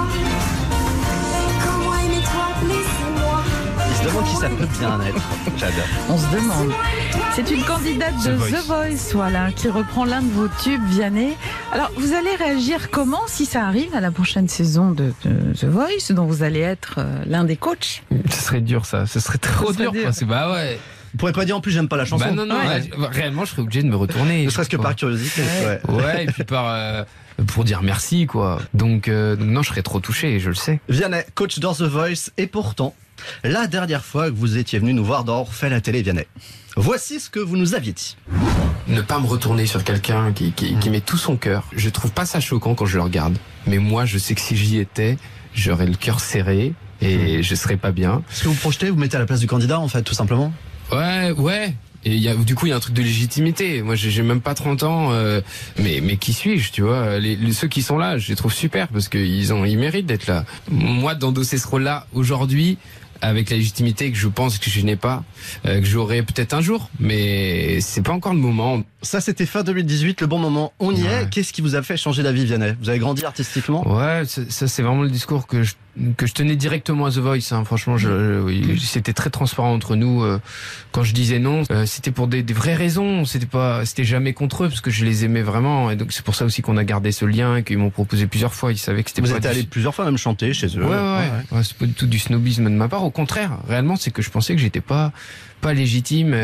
Comment aimer toi, laissez-moi. Il se demande qui ça peut bien être. J'adore. On se demande. C'est une candidate de The Voice, voilà, qui reprend l'un de vos tubes, Vianney. Alors, vous allez réagir comment si ça arrive à la prochaine saison de The Voice, dont vous allez être l'un des coachs? Ce serait dur, ça. Ce serait trop dur. Bah ouais. Vous pourrez pas dire en plus j'aime pas la chanson. Bah non, réellement je serais obligé de me retourner. Ne serait-ce que par curiosité. Ouais, et puis pour dire merci, quoi. Donc non, je serais trop touché, je le sais. Vianney, coach dans The Voice, et pourtant, la dernière fois que vous étiez venu nous voir dans On refait la télé, Vianney, voici ce que vous nous aviez dit. Ne pas me retourner sur quelqu'un qui met tout son cœur. Je trouve pas ça choquant quand je le regarde. Mais moi, je sais que si j'y étais, j'aurais le cœur serré et je serais pas bien. Ce que vous projetez, vous mettez à la place du candidat, en fait, tout simplement. Ouais. Et du coup, il y a un truc de légitimité. Moi, j'ai même pas 30 ans, mais qui suis-je, tu vois? Ceux qui sont là, je les trouve super parce qu'ils méritent d'être là. Moi, d'endosser ce rôle-là aujourd'hui, avec la légitimité que je pense que je n'ai pas, que j'aurai peut-être un jour, mais c'est pas encore le moment. Ça, c'était fin 2018, le bon moment. On y est. Qu'est-ce qui vous a fait changer d'avis, Vianney? Vous avez grandi artistiquement? Ouais, ça c'est vraiment le discours que je tenais directement à The Voice. Hein. Franchement, c'était très transparent entre nous. Quand je disais non, c'était pour des vraies raisons. C'était jamais contre eux parce que je les aimais vraiment. Et donc c'est pour ça aussi qu'on a gardé ce lien et qu'ils m'ont proposé plusieurs fois. Ils savaient que c'était. Vous êtes allé plusieurs fois même chanter chez eux. Ouais. C'est pas du tout du snobisme de ma part. Au contraire, réellement, c'est que je pensais que j'étais pas légitime.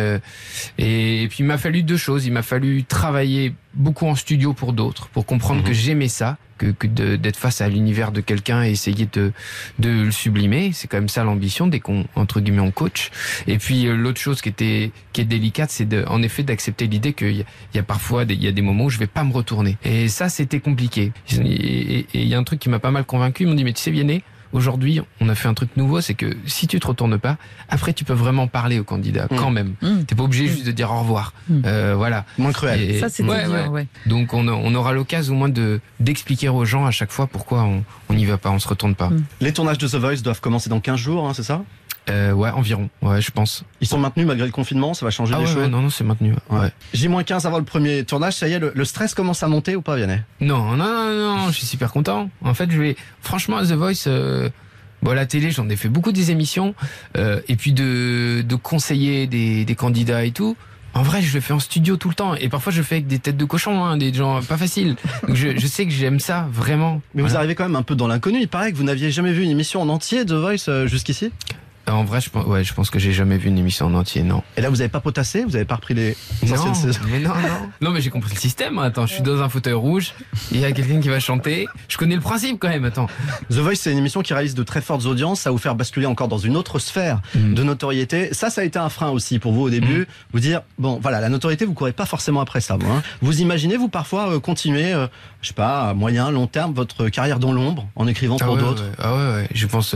Et puis il m'a fallu 2 choses. Il m'a fallu travailler beaucoup en studio pour d'autres, pour comprendre que j'aimais ça, que d'être face à l'univers de quelqu'un et essayer de le sublimer. C'est quand même ça l'ambition dès qu'on, entre guillemets, on coach. Et puis l'autre chose qui est délicate, c'est en effet d'accepter l'idée qu'il y a parfois il y a des moments où je vais pas me retourner. Et ça, c'était compliqué. Et il y a un truc qui m'a pas mal convaincu. Ils m'ont dit, mais tu sais, Vianney, aujourd'hui, on a fait un truc nouveau, c'est que si tu te retournes pas, après tu peux vraiment parler au candidat quand même. T'es pas obligé juste de dire au revoir. Voilà. Moins cruel. Ça, c'est ouais. Donc on aura l'occasion au moins d'expliquer aux gens à chaque fois pourquoi on n'y va pas, on se retourne pas. Les tournages de The Voice doivent commencer dans 15 jours, hein, c'est ça? Ouais, environ. Ouais, je pense. Ils sont maintenus malgré le confinement, ça va changer les choses? Ouais, non, c'est maintenu. Ouais. J-15 avant le premier tournage, ça y est, le stress commence à monter ou pas, Vianney? Non, je suis super content. En fait, franchement, The Voice, la télé, j'en ai fait beaucoup des émissions, et puis de conseiller des candidats et tout. En vrai, je le fais en studio tout le temps. Et parfois, je le fais avec des têtes de cochon, hein, des gens pas faciles. Donc, je sais que j'aime ça, vraiment. Mais vous arrivez quand même un peu dans l'inconnu. Il paraît que vous n'aviez jamais vu une émission en entier de The Voice jusqu'ici? En vrai, je pense que j'ai jamais vu une émission en entier, non. Et là, vous avez pas potassé? Vous avez pas repris les anciennes saisons? Mais non. Non, mais j'ai compris le système. Attends, je suis dans un fauteuil rouge. Il y a quelqu'un qui va chanter. Je connais le principe quand même. Attends. The Voice, c'est une émission qui réalise de très fortes audiences. Ça va vous faire basculer encore dans une autre sphère de notoriété. Ça a été un frein aussi pour vous au début. Vous dire, bon, voilà, la notoriété, vous courez pas forcément après ça. Hein. Vous imaginez, vous, parfois, continuer, je sais pas, à moyen, long terme, votre carrière dans l'ombre, en écrivant pour d'autres? Ouais. Je pense...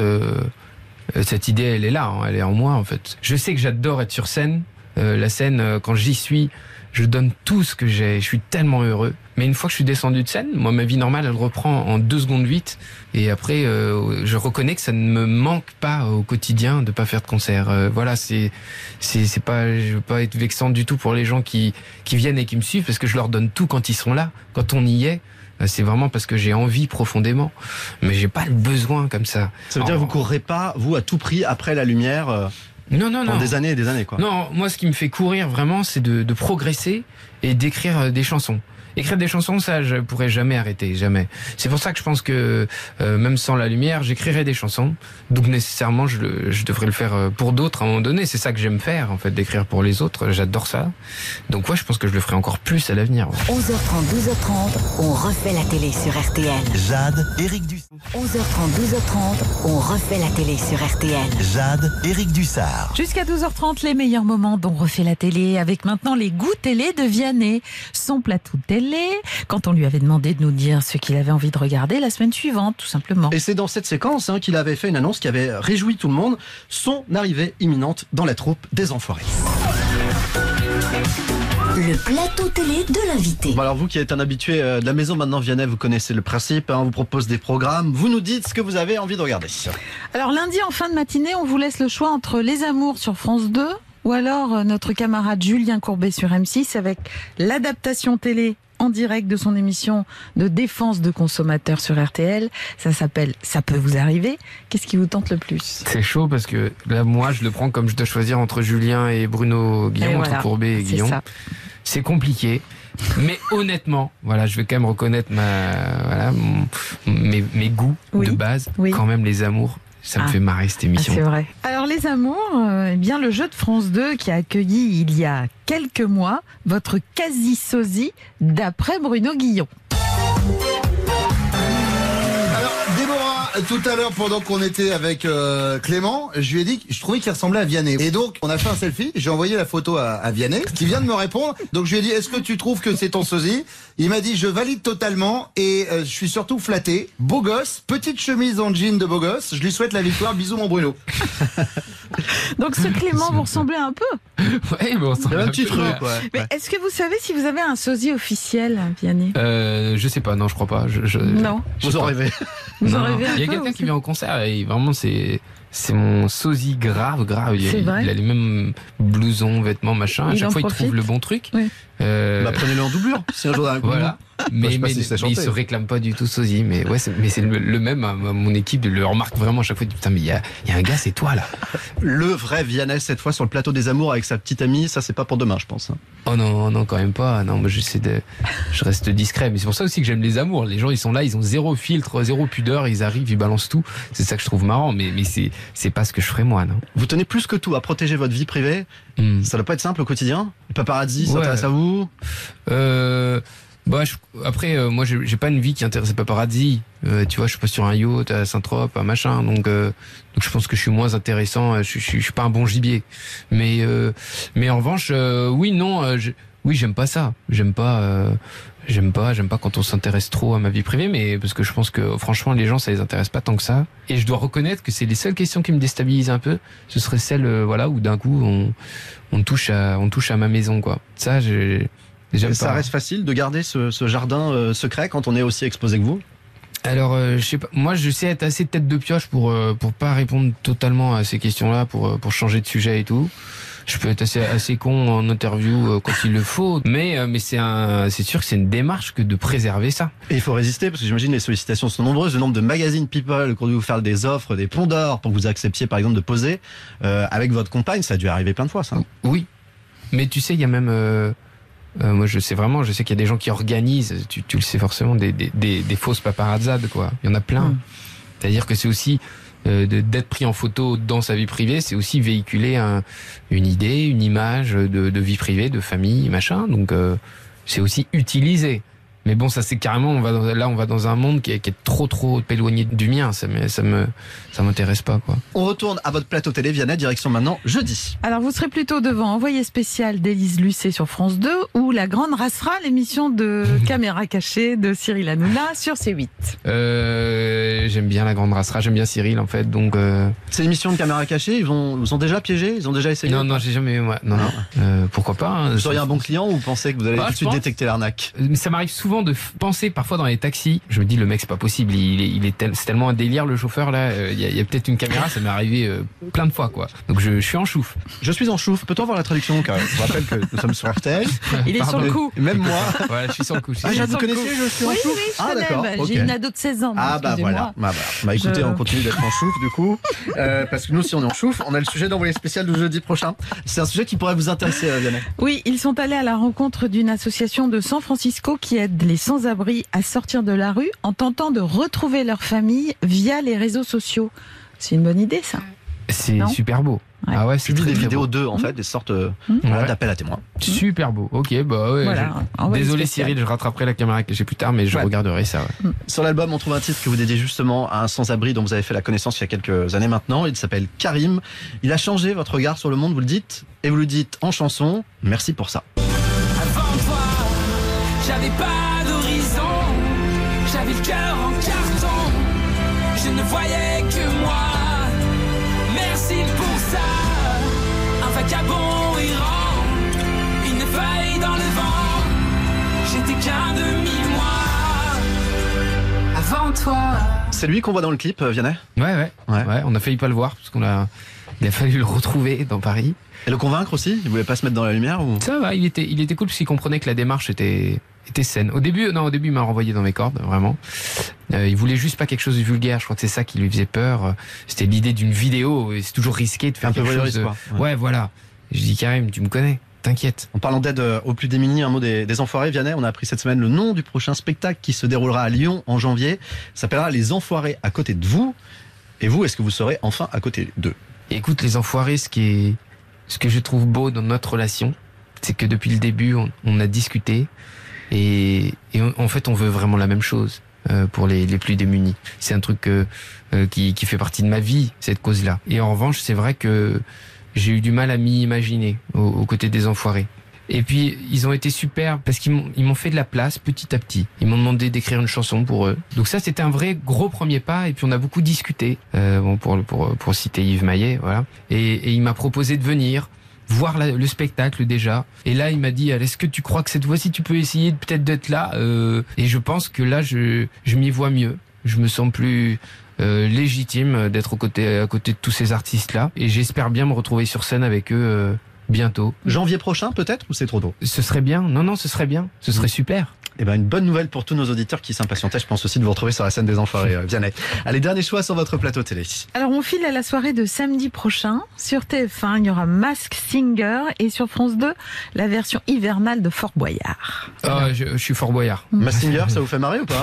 cette idée, elle est là, hein, elle est en moi en fait. Je sais que j'adore être sur scène. La scène, quand j'y suis, je donne tout ce que j'ai. Je suis tellement heureux. Mais une fois que je suis descendu de scène, moi, ma vie normale, elle reprend en 2 secondes 8. Et après, je reconnais que ça ne me manque pas au quotidien de pas faire de concert. Voilà, c'est pas, je veux pas être vexant du tout pour les gens qui viennent et qui me suivent parce que je leur donne tout quand ils sont là, quand on y est. C'est vraiment parce que j'ai envie profondément, mais j'ai pas le besoin comme ça. Ça veut dire que vous courrez pas, vous, à tout prix après la lumière non. Pendant des années et des années, quoi. Non, moi, ce qui me fait courir vraiment, c'est de progresser et d'écrire des chansons. Écrire des chansons, ça, je pourrais jamais arrêter, jamais. C'est pour ça que je pense que même sans la lumière, j'écrirai des chansons. Donc nécessairement, je devrais le faire pour d'autres à un moment donné. C'est ça que j'aime faire, en fait, d'écrire pour les autres. J'adore ça. Donc ouais, je pense que je le ferai encore plus à l'avenir. Ouais. 11h30, 12h30, on refait la télé sur RTL. Jade, Éric Dussard. 11h30, 12h30, on refait la télé sur RTL. Jade, Éric Dussard. Jusqu'à 12h30, les meilleurs moments dont refait la télé, avec maintenant les goûts télé de Vianney. Son plateau de télé, quand on lui avait demandé de nous dire ce qu'il avait envie de regarder la semaine suivante, tout simplement. Et c'est dans cette séquence qu'il avait fait une annonce qui avait réjoui tout le monde, son arrivée imminente dans la troupe des Enfoirés. Le plateau télé de l'invité. Bon, alors vous qui êtes un habitué de la maison maintenant, Vianney, vous connaissez le principe, hein, on vous propose des programmes, vous nous dites ce que vous avez envie de regarder. Alors lundi en fin de matinée, on vous laisse le choix entre Les Amours sur France 2 ou alors notre camarade Julien Courbet sur M6 avec l'adaptation télé en direct de son émission de défense de consommateurs sur RTL. Ça s'appelle « Ça peut vous arriver ». Qu'est-ce qui vous tente le plus ? C'est chaud parce que là, moi, je le prends comme je dois choisir entre Julien et Bruno Guillon, entre Courbet et Guillon. C'est compliqué. Mais honnêtement, voilà, je vais quand même reconnaître mes goûts de base. Quand même, Les Amours, ça me fait marrer cette émission. C'est vrai. Alors Les Amours, eh bien le jeu de France 2 qui a accueilli il y a quelques mois votre quasi-sosie d'après Bruno Guillon. Déborah, tout à l'heure, pendant qu'on était avec Clément, je lui ai dit que je trouvais qu'il ressemblait à Vianney. Et donc, on a fait un selfie, j'ai envoyé la photo à Vianney, qui vient de me répondre. Donc, je lui ai dit, est-ce que tu trouves que c'est ton sosie ? Il m'a dit, je valide totalement et je suis surtout flatté. Beau gosse, petite chemise en jean de beau gosse. Je lui souhaite la victoire. Bisous, mon Bruno. Donc, ce Clément, vous ressemblez un peu ? Oui, bon, c'est un petit truc, ouais. Mais est-ce que vous savez si vous avez un sosie officiel, Vianney ? Je sais pas, non, je crois pas. Non. Vous en rêvez. Il y a quelqu'un qui vient au concert et vraiment c'est mon sosie grave. Il a les mêmes blousons, vêtements, machin. À chaque fois, il trouve le bon truc. Oui. Prenez-le en doublure. C'est un jour d'un coup. Voilà. Mais il se réclame pas du tout sosie. Mais ouais, c'est le même. Mon équipe le remarque vraiment à chaque fois. Putain, mais il y a un gars, c'est toi là. Le vrai Vianney cette fois sur le plateau des Amours avec sa petite amie. Ça, c'est pas pour demain, je pense. Oh non, quand même pas. Non, moi je reste discret. Mais c'est pour ça aussi que j'aime Les Amours. Les gens, ils sont là, ils ont zéro filtre, zéro pudeur. Ils arrivent, ils balancent tout. C'est ça que je trouve marrant. Mais c'est pas ce que je ferais moi, non. Vous tenez plus que tout à protéger votre vie privée. Ça doit pas être simple au quotidien. Les paparazzi s'intéressent à vous. Après, moi, j'ai pas une vie qui intéresse les paparazzi. Tu vois, je suis pas sur un yacht à Saint-Tropez, un machin. Donc, je pense que je suis moins intéressant. Je suis pas un bon gibier. Mais en revanche, j'aime pas ça. J'aime pas quand on s'intéresse trop à ma vie privée, mais parce que je pense que franchement les gens ça les intéresse pas tant que ça. Et je dois reconnaître que c'est les seules questions qui me déstabilisent un peu. Ce serait celle où d'un coup on touche à ma maison quoi. Ça ça reste facile de garder ce jardin secret quand on est aussi exposé que vous. Alors, je sais pas. Moi, je sais être assez tête de pioche pour pas répondre totalement à ces questions-là, pour changer de sujet et tout. Je peux être assez con en interview quand il le faut, mais c'est sûr que c'est une démarche que de préserver ça. Et il faut résister parce que j'imagine les sollicitations sont nombreuses. Le nombre de magazines People qui ont dû vous faire des offres, des ponts d'or pour que vous acceptiez par exemple de poser avec votre compagne, ça a dû arriver plein de fois ça. Oui, mais tu sais, il y a même moi je sais qu'il y a des gens qui organisent, tu le sais forcément, des fausses paparazzades quoi. Il y en a plein. C'est-à-dire que c'est aussi d'être pris en photo dans sa vie privée, c'est aussi véhiculer une idée, une image de vie privée, de famille, machin. Donc c'est aussi utilisé. Mais bon, ça c'est carrément, on va dans un monde qui est trop éloigné du mien. Ça m'intéresse pas quoi. On retourne à votre plateau télé, Vianney, direction maintenant jeudi. Alors vous serez plutôt devant Envoyé spécial d'Élise Lucet sur France 2 ou La Grande Rassera, l'émission de caméra cachée de Cyril Hanouna sur C8. J'aime bien La Grande Rassera, j'aime bien Cyril en fait, donc. C'est l'émission de caméra cachée, ils vous ont déjà piégé, ils ont déjà essayé. Non, j'ai jamais. Ouais, non. Pourquoi pas hein, vous seriez un bon client ou vous pensez que vous allez tout de suite détecter l'arnaque? Ça m'arrive souvent de penser parfois dans les taxis. Je me dis le mec c'est pas possible, c'est tellement un délire le chauffeur là. Il y a peut-être une caméra, ça m'est arrivé plein de fois quoi. Donc je suis en chouf. Je suis en chouf. Peut-on voir la traduction car je vous rappelle que nous sommes sur RTL. Il est sur le coup. Même moi. Voilà, je suis sur le coup. Vous connaissez Je suis en chouf. Oui, je d'accord. J'ai une ado de 16 ans. Voilà. Écoutez, on continue d'être en chouf du coup, parce que nous si on est en chouf, on a le sujet d'Envoyé spécial de jeudi prochain. C'est un sujet qui pourrait vous intéresser, Vianney. Oui, ils sont allés à la rencontre d'une association de San Francisco qui aide les sans-abri à sortir de la rue en tentant de retrouver leur famille via les réseaux sociaux. C'est une bonne idée, ça. C'est super beau. Ouais. Ah ouais, c'est des vidéos d'eux, en fait, des sortes d'appels à témoins. Super beau. Ok, bah ouais. Voilà. Désolé Cyril, je rattraperai la caméra que j'ai plus tard, mais je regarderai ça. Ouais. Sur l'album, on trouve un titre que vous dédiez justement à un sans-abri dont vous avez fait la connaissance il y a quelques années maintenant. Il s'appelle Karim. Il a changé votre regard sur le monde, vous le dites, et vous le dites en chanson. Merci pour ça. Avant toi, j'avais pas d'horizon. J'avais le cœur en carton, je ne voyais que moi. Merci pour ça, un vagabond errant, une feuille dans le soir. C'est lui qu'on voit dans le clip, Vianney ? Ouais, on a failli pas le voir parce il a fallu le retrouver dans Paris. Et le convaincre aussi ? Il voulait pas se mettre dans la lumière ou... Ça va, il était cool parce qu'il comprenait que la démarche était saine. Au début, il m'a renvoyé dans mes cordes, vraiment. Il voulait juste pas quelque chose de vulgaire. Je crois que c'est ça qui lui faisait peur. C'était l'idée d'une vidéo. Et c'est toujours risqué de faire un peu quelque chose. Ouais, voilà. Je dis Karim, tu me connais. T'inquiète. En parlant d'aide aux plus démunis, un mot des Enfoirés. Vianney, on a appris cette semaine le nom du prochain spectacle qui se déroulera à Lyon en janvier. Ça s'appellera Les Enfoirés à côté de vous. Et vous, est-ce que vous serez enfin à côté d'eux ? Écoute, Les Enfoirés, ce que je trouve beau dans notre relation, c'est que depuis le début, on a discuté et en fait, on veut vraiment la même chose pour les plus démunis. C'est un truc qui fait partie de ma vie, cette cause-là. Et en revanche, c'est vrai que j'ai eu du mal à m'y imaginer aux côtés des Enfoirés. Et puis, ils ont été super parce qu'ils m'ont fait de la place petit à petit. Ils m'ont demandé d'écrire une chanson pour eux. Donc ça, c'était un vrai gros premier pas. Et puis, on a beaucoup discuté, pour citer Yves Maillet, voilà. Et il m'a proposé de venir voir le spectacle déjà. Et là, il m'a dit, est-ce que tu crois que cette fois-ci, tu peux essayer peut-être d'être là Et je pense que là, je m'y vois mieux. Je me sens plus légitime d'être à côté de tous ces artistes-là. Et j'espère bien me retrouver sur scène avec eux bientôt. Janvier prochain peut-être ou c'est trop tôt ? Ce serait bien. Non, ce serait bien. Ce serait super. Eh ben, une bonne nouvelle pour tous nos auditeurs qui s'impatientaient, je pense aussi, de vous retrouver sur la scène des Enfoirés, Vianney. Allez, dernier choix sur votre plateau télé. Alors, on file à la soirée de samedi prochain. Sur TF1, il y aura Mask Singer et sur France 2, la version hivernale de Fort Boyard. Je suis Fort Boyard. Mask Singer, ça vous fait marrer ou pas ?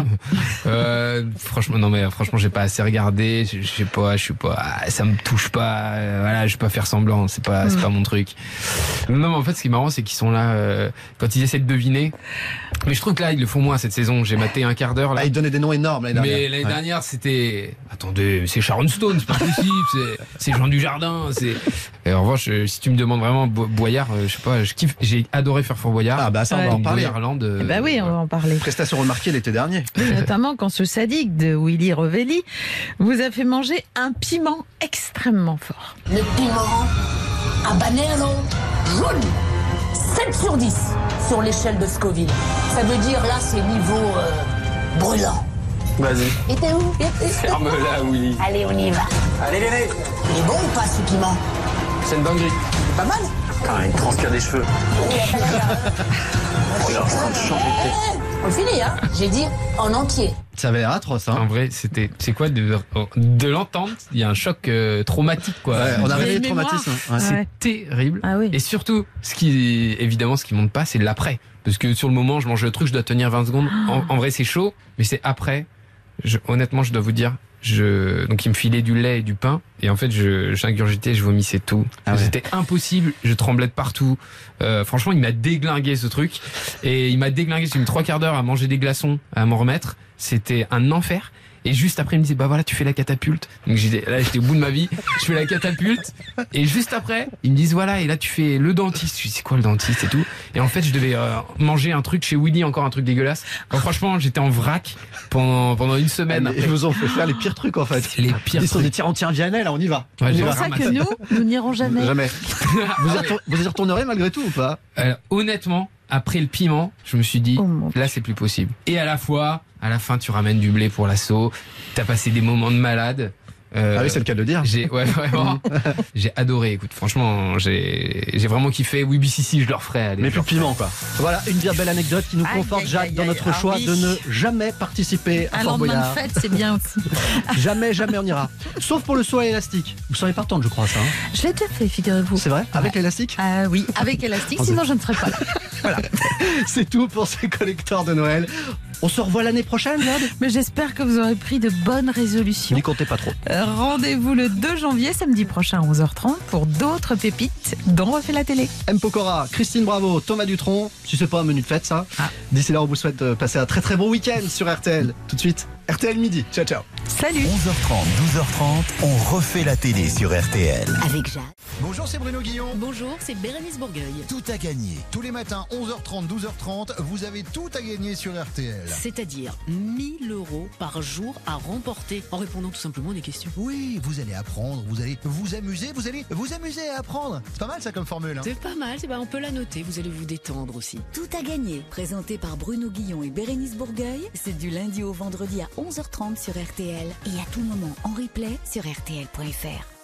Franchement, j'ai pas assez regardé. Je sais pas, ça me touche pas. Voilà, je vais pas faire semblant. C'est pas mon truc. Non, mais en fait, ce qui est marrant, c'est qu'ils sont là quand ils essaient de deviner. Mais je trouve que là, ils le font moins cette saison. J'ai maté un quart d'heure là. Ils donnaient des noms énormes l'année dernière. Mais l'année dernière, c'était. Attendez, c'est Sharon Stone, c'est pas possible. C'est Jean Dujardin. Et en revanche, si tu me demandes vraiment Boyard, je sais pas, je kiffe. J'ai adoré faire Fort Boyard. Ah bah ça, on va en parler. Oui, on va en parler. Prestation remarquée l'été dernier. Notamment quand ce sadique de Willy Revelli vous a fait manger un piment extrêmement fort. Le piment habanero jaune. 7 sur 10 sur l'échelle de Scoville. Ça veut dire là c'est niveau brûlant. Vas-y. Et t'es où ? Ferme-la, Willy. Allez, on y va. Allez, Vianney. Il est bon ou pas ce piment ? C'est une dinguerie. C'est pas mal. Il transpire des cheveux. On le finit, hein ? J'ai dit en entier. Ça avait l'air atroce, hein. En vrai, c'est quoi de l'entendre ? Il y a un choc traumatique, quoi. Ouais, on a réveillé le traumatisme. Ouais. C'est terrible. Ah oui. Et surtout, ce qui monte pas, c'est l'après. Parce que sur le moment, je mange le truc, je dois tenir 20 secondes. En vrai, c'est chaud, mais c'est après. Honnêtement, je dois vous dire, donc il me filait du lait et du pain, et en fait, j'ingurgitais, je vomissais tout. C'était impossible, je tremblais de partout. Franchement, il m'a déglingué ce truc, et il m'a déglingué. J'ai mis 3 quarts d'heure à manger des glaçons, à m'en remettre. C'était un enfer. Et juste après, il me disait, bah voilà, tu fais la catapulte. Donc j'étais au bout de ma vie, je fais la catapulte. Et juste après, ils me disent, voilà, et là, tu fais le dentiste. Je dis, c'est quoi le dentiste et tout? Et en fait, je devais manger un truc chez Willy, encore un truc dégueulasse. Donc, franchement, j'étais en vrac pendant une semaine. Ils vous ont fait faire les pires trucs, en fait. Les pires trucs. trucs. Tiens, on tient Vianney, là, on y va. Ouais, c'est pour ça que nous n'irons jamais. Jamais. Vous y retournerez malgré tout ou pas? Honnêtement, après le piment, je me suis dit, là, c'est plus possible. Et à la fin, tu ramènes du blé pour l'assaut. T'as passé des moments de malade. Ah oui, c'est le cas de le dire. Ouais, vraiment. J'ai adoré. Écoute, franchement, j'ai vraiment kiffé. Oui, BCC, je le referai. Allez, mais plus de piment, quoi. Voilà une bien belle anecdote qui nous conforte, Jacques, dans notre choix de ne jamais participer à Fort Boyard. Un lendemain de fête, c'est bien aussi. Jamais on ira. Sauf pour le saut à élastique. Vous seriez partante, je crois, ça. Hein. Je l'ai déjà fait, figurez-vous. C'est vrai? Avec l'élastique? Oui, avec élastique, sinon je ne serais pas là. Voilà. C'est tout pour ces collecteurs de Noël. On se revoit l'année prochaine, Jade. Mais j'espère que vous aurez pris de bonnes résolutions. N'y comptez pas trop. Rendez-vous le 2 janvier, samedi prochain à 11h30 pour d'autres pépites dont refait la télé. M. Pokora, Christine Bravo, Thomas Dutronc. Si c'est pas un menu de fête, ça. D'ici là, on vous souhaite de passer un très très bon week-end sur RTL. Tout de suite, RTL Midi. Ciao, ciao. Salut. 11h30, 12h30, on refait la télé sur RTL. Avec Jade. Bonjour, c'est Bruno Guillon. Bonjour, c'est Bérénice Bourgueil. Tout à gagner. Tous les matins, 11h30, 12h30, vous avez tout à gagner sur RTL. C'est-à-dire 1000 € par jour à remporter en répondant tout simplement à des questions. Oui, vous allez apprendre, vous allez vous amuser, vous allez vous amuser à apprendre. C'est pas mal ça comme formule. Hein. C'est pas mal, on peut la noter, vous allez vous détendre aussi. Tout à gagner, présenté par Bruno Guillon et Bérénice Bourgueil, c'est du lundi au vendredi à 11h30 sur RTL et à tout moment en replay sur RTL.fr.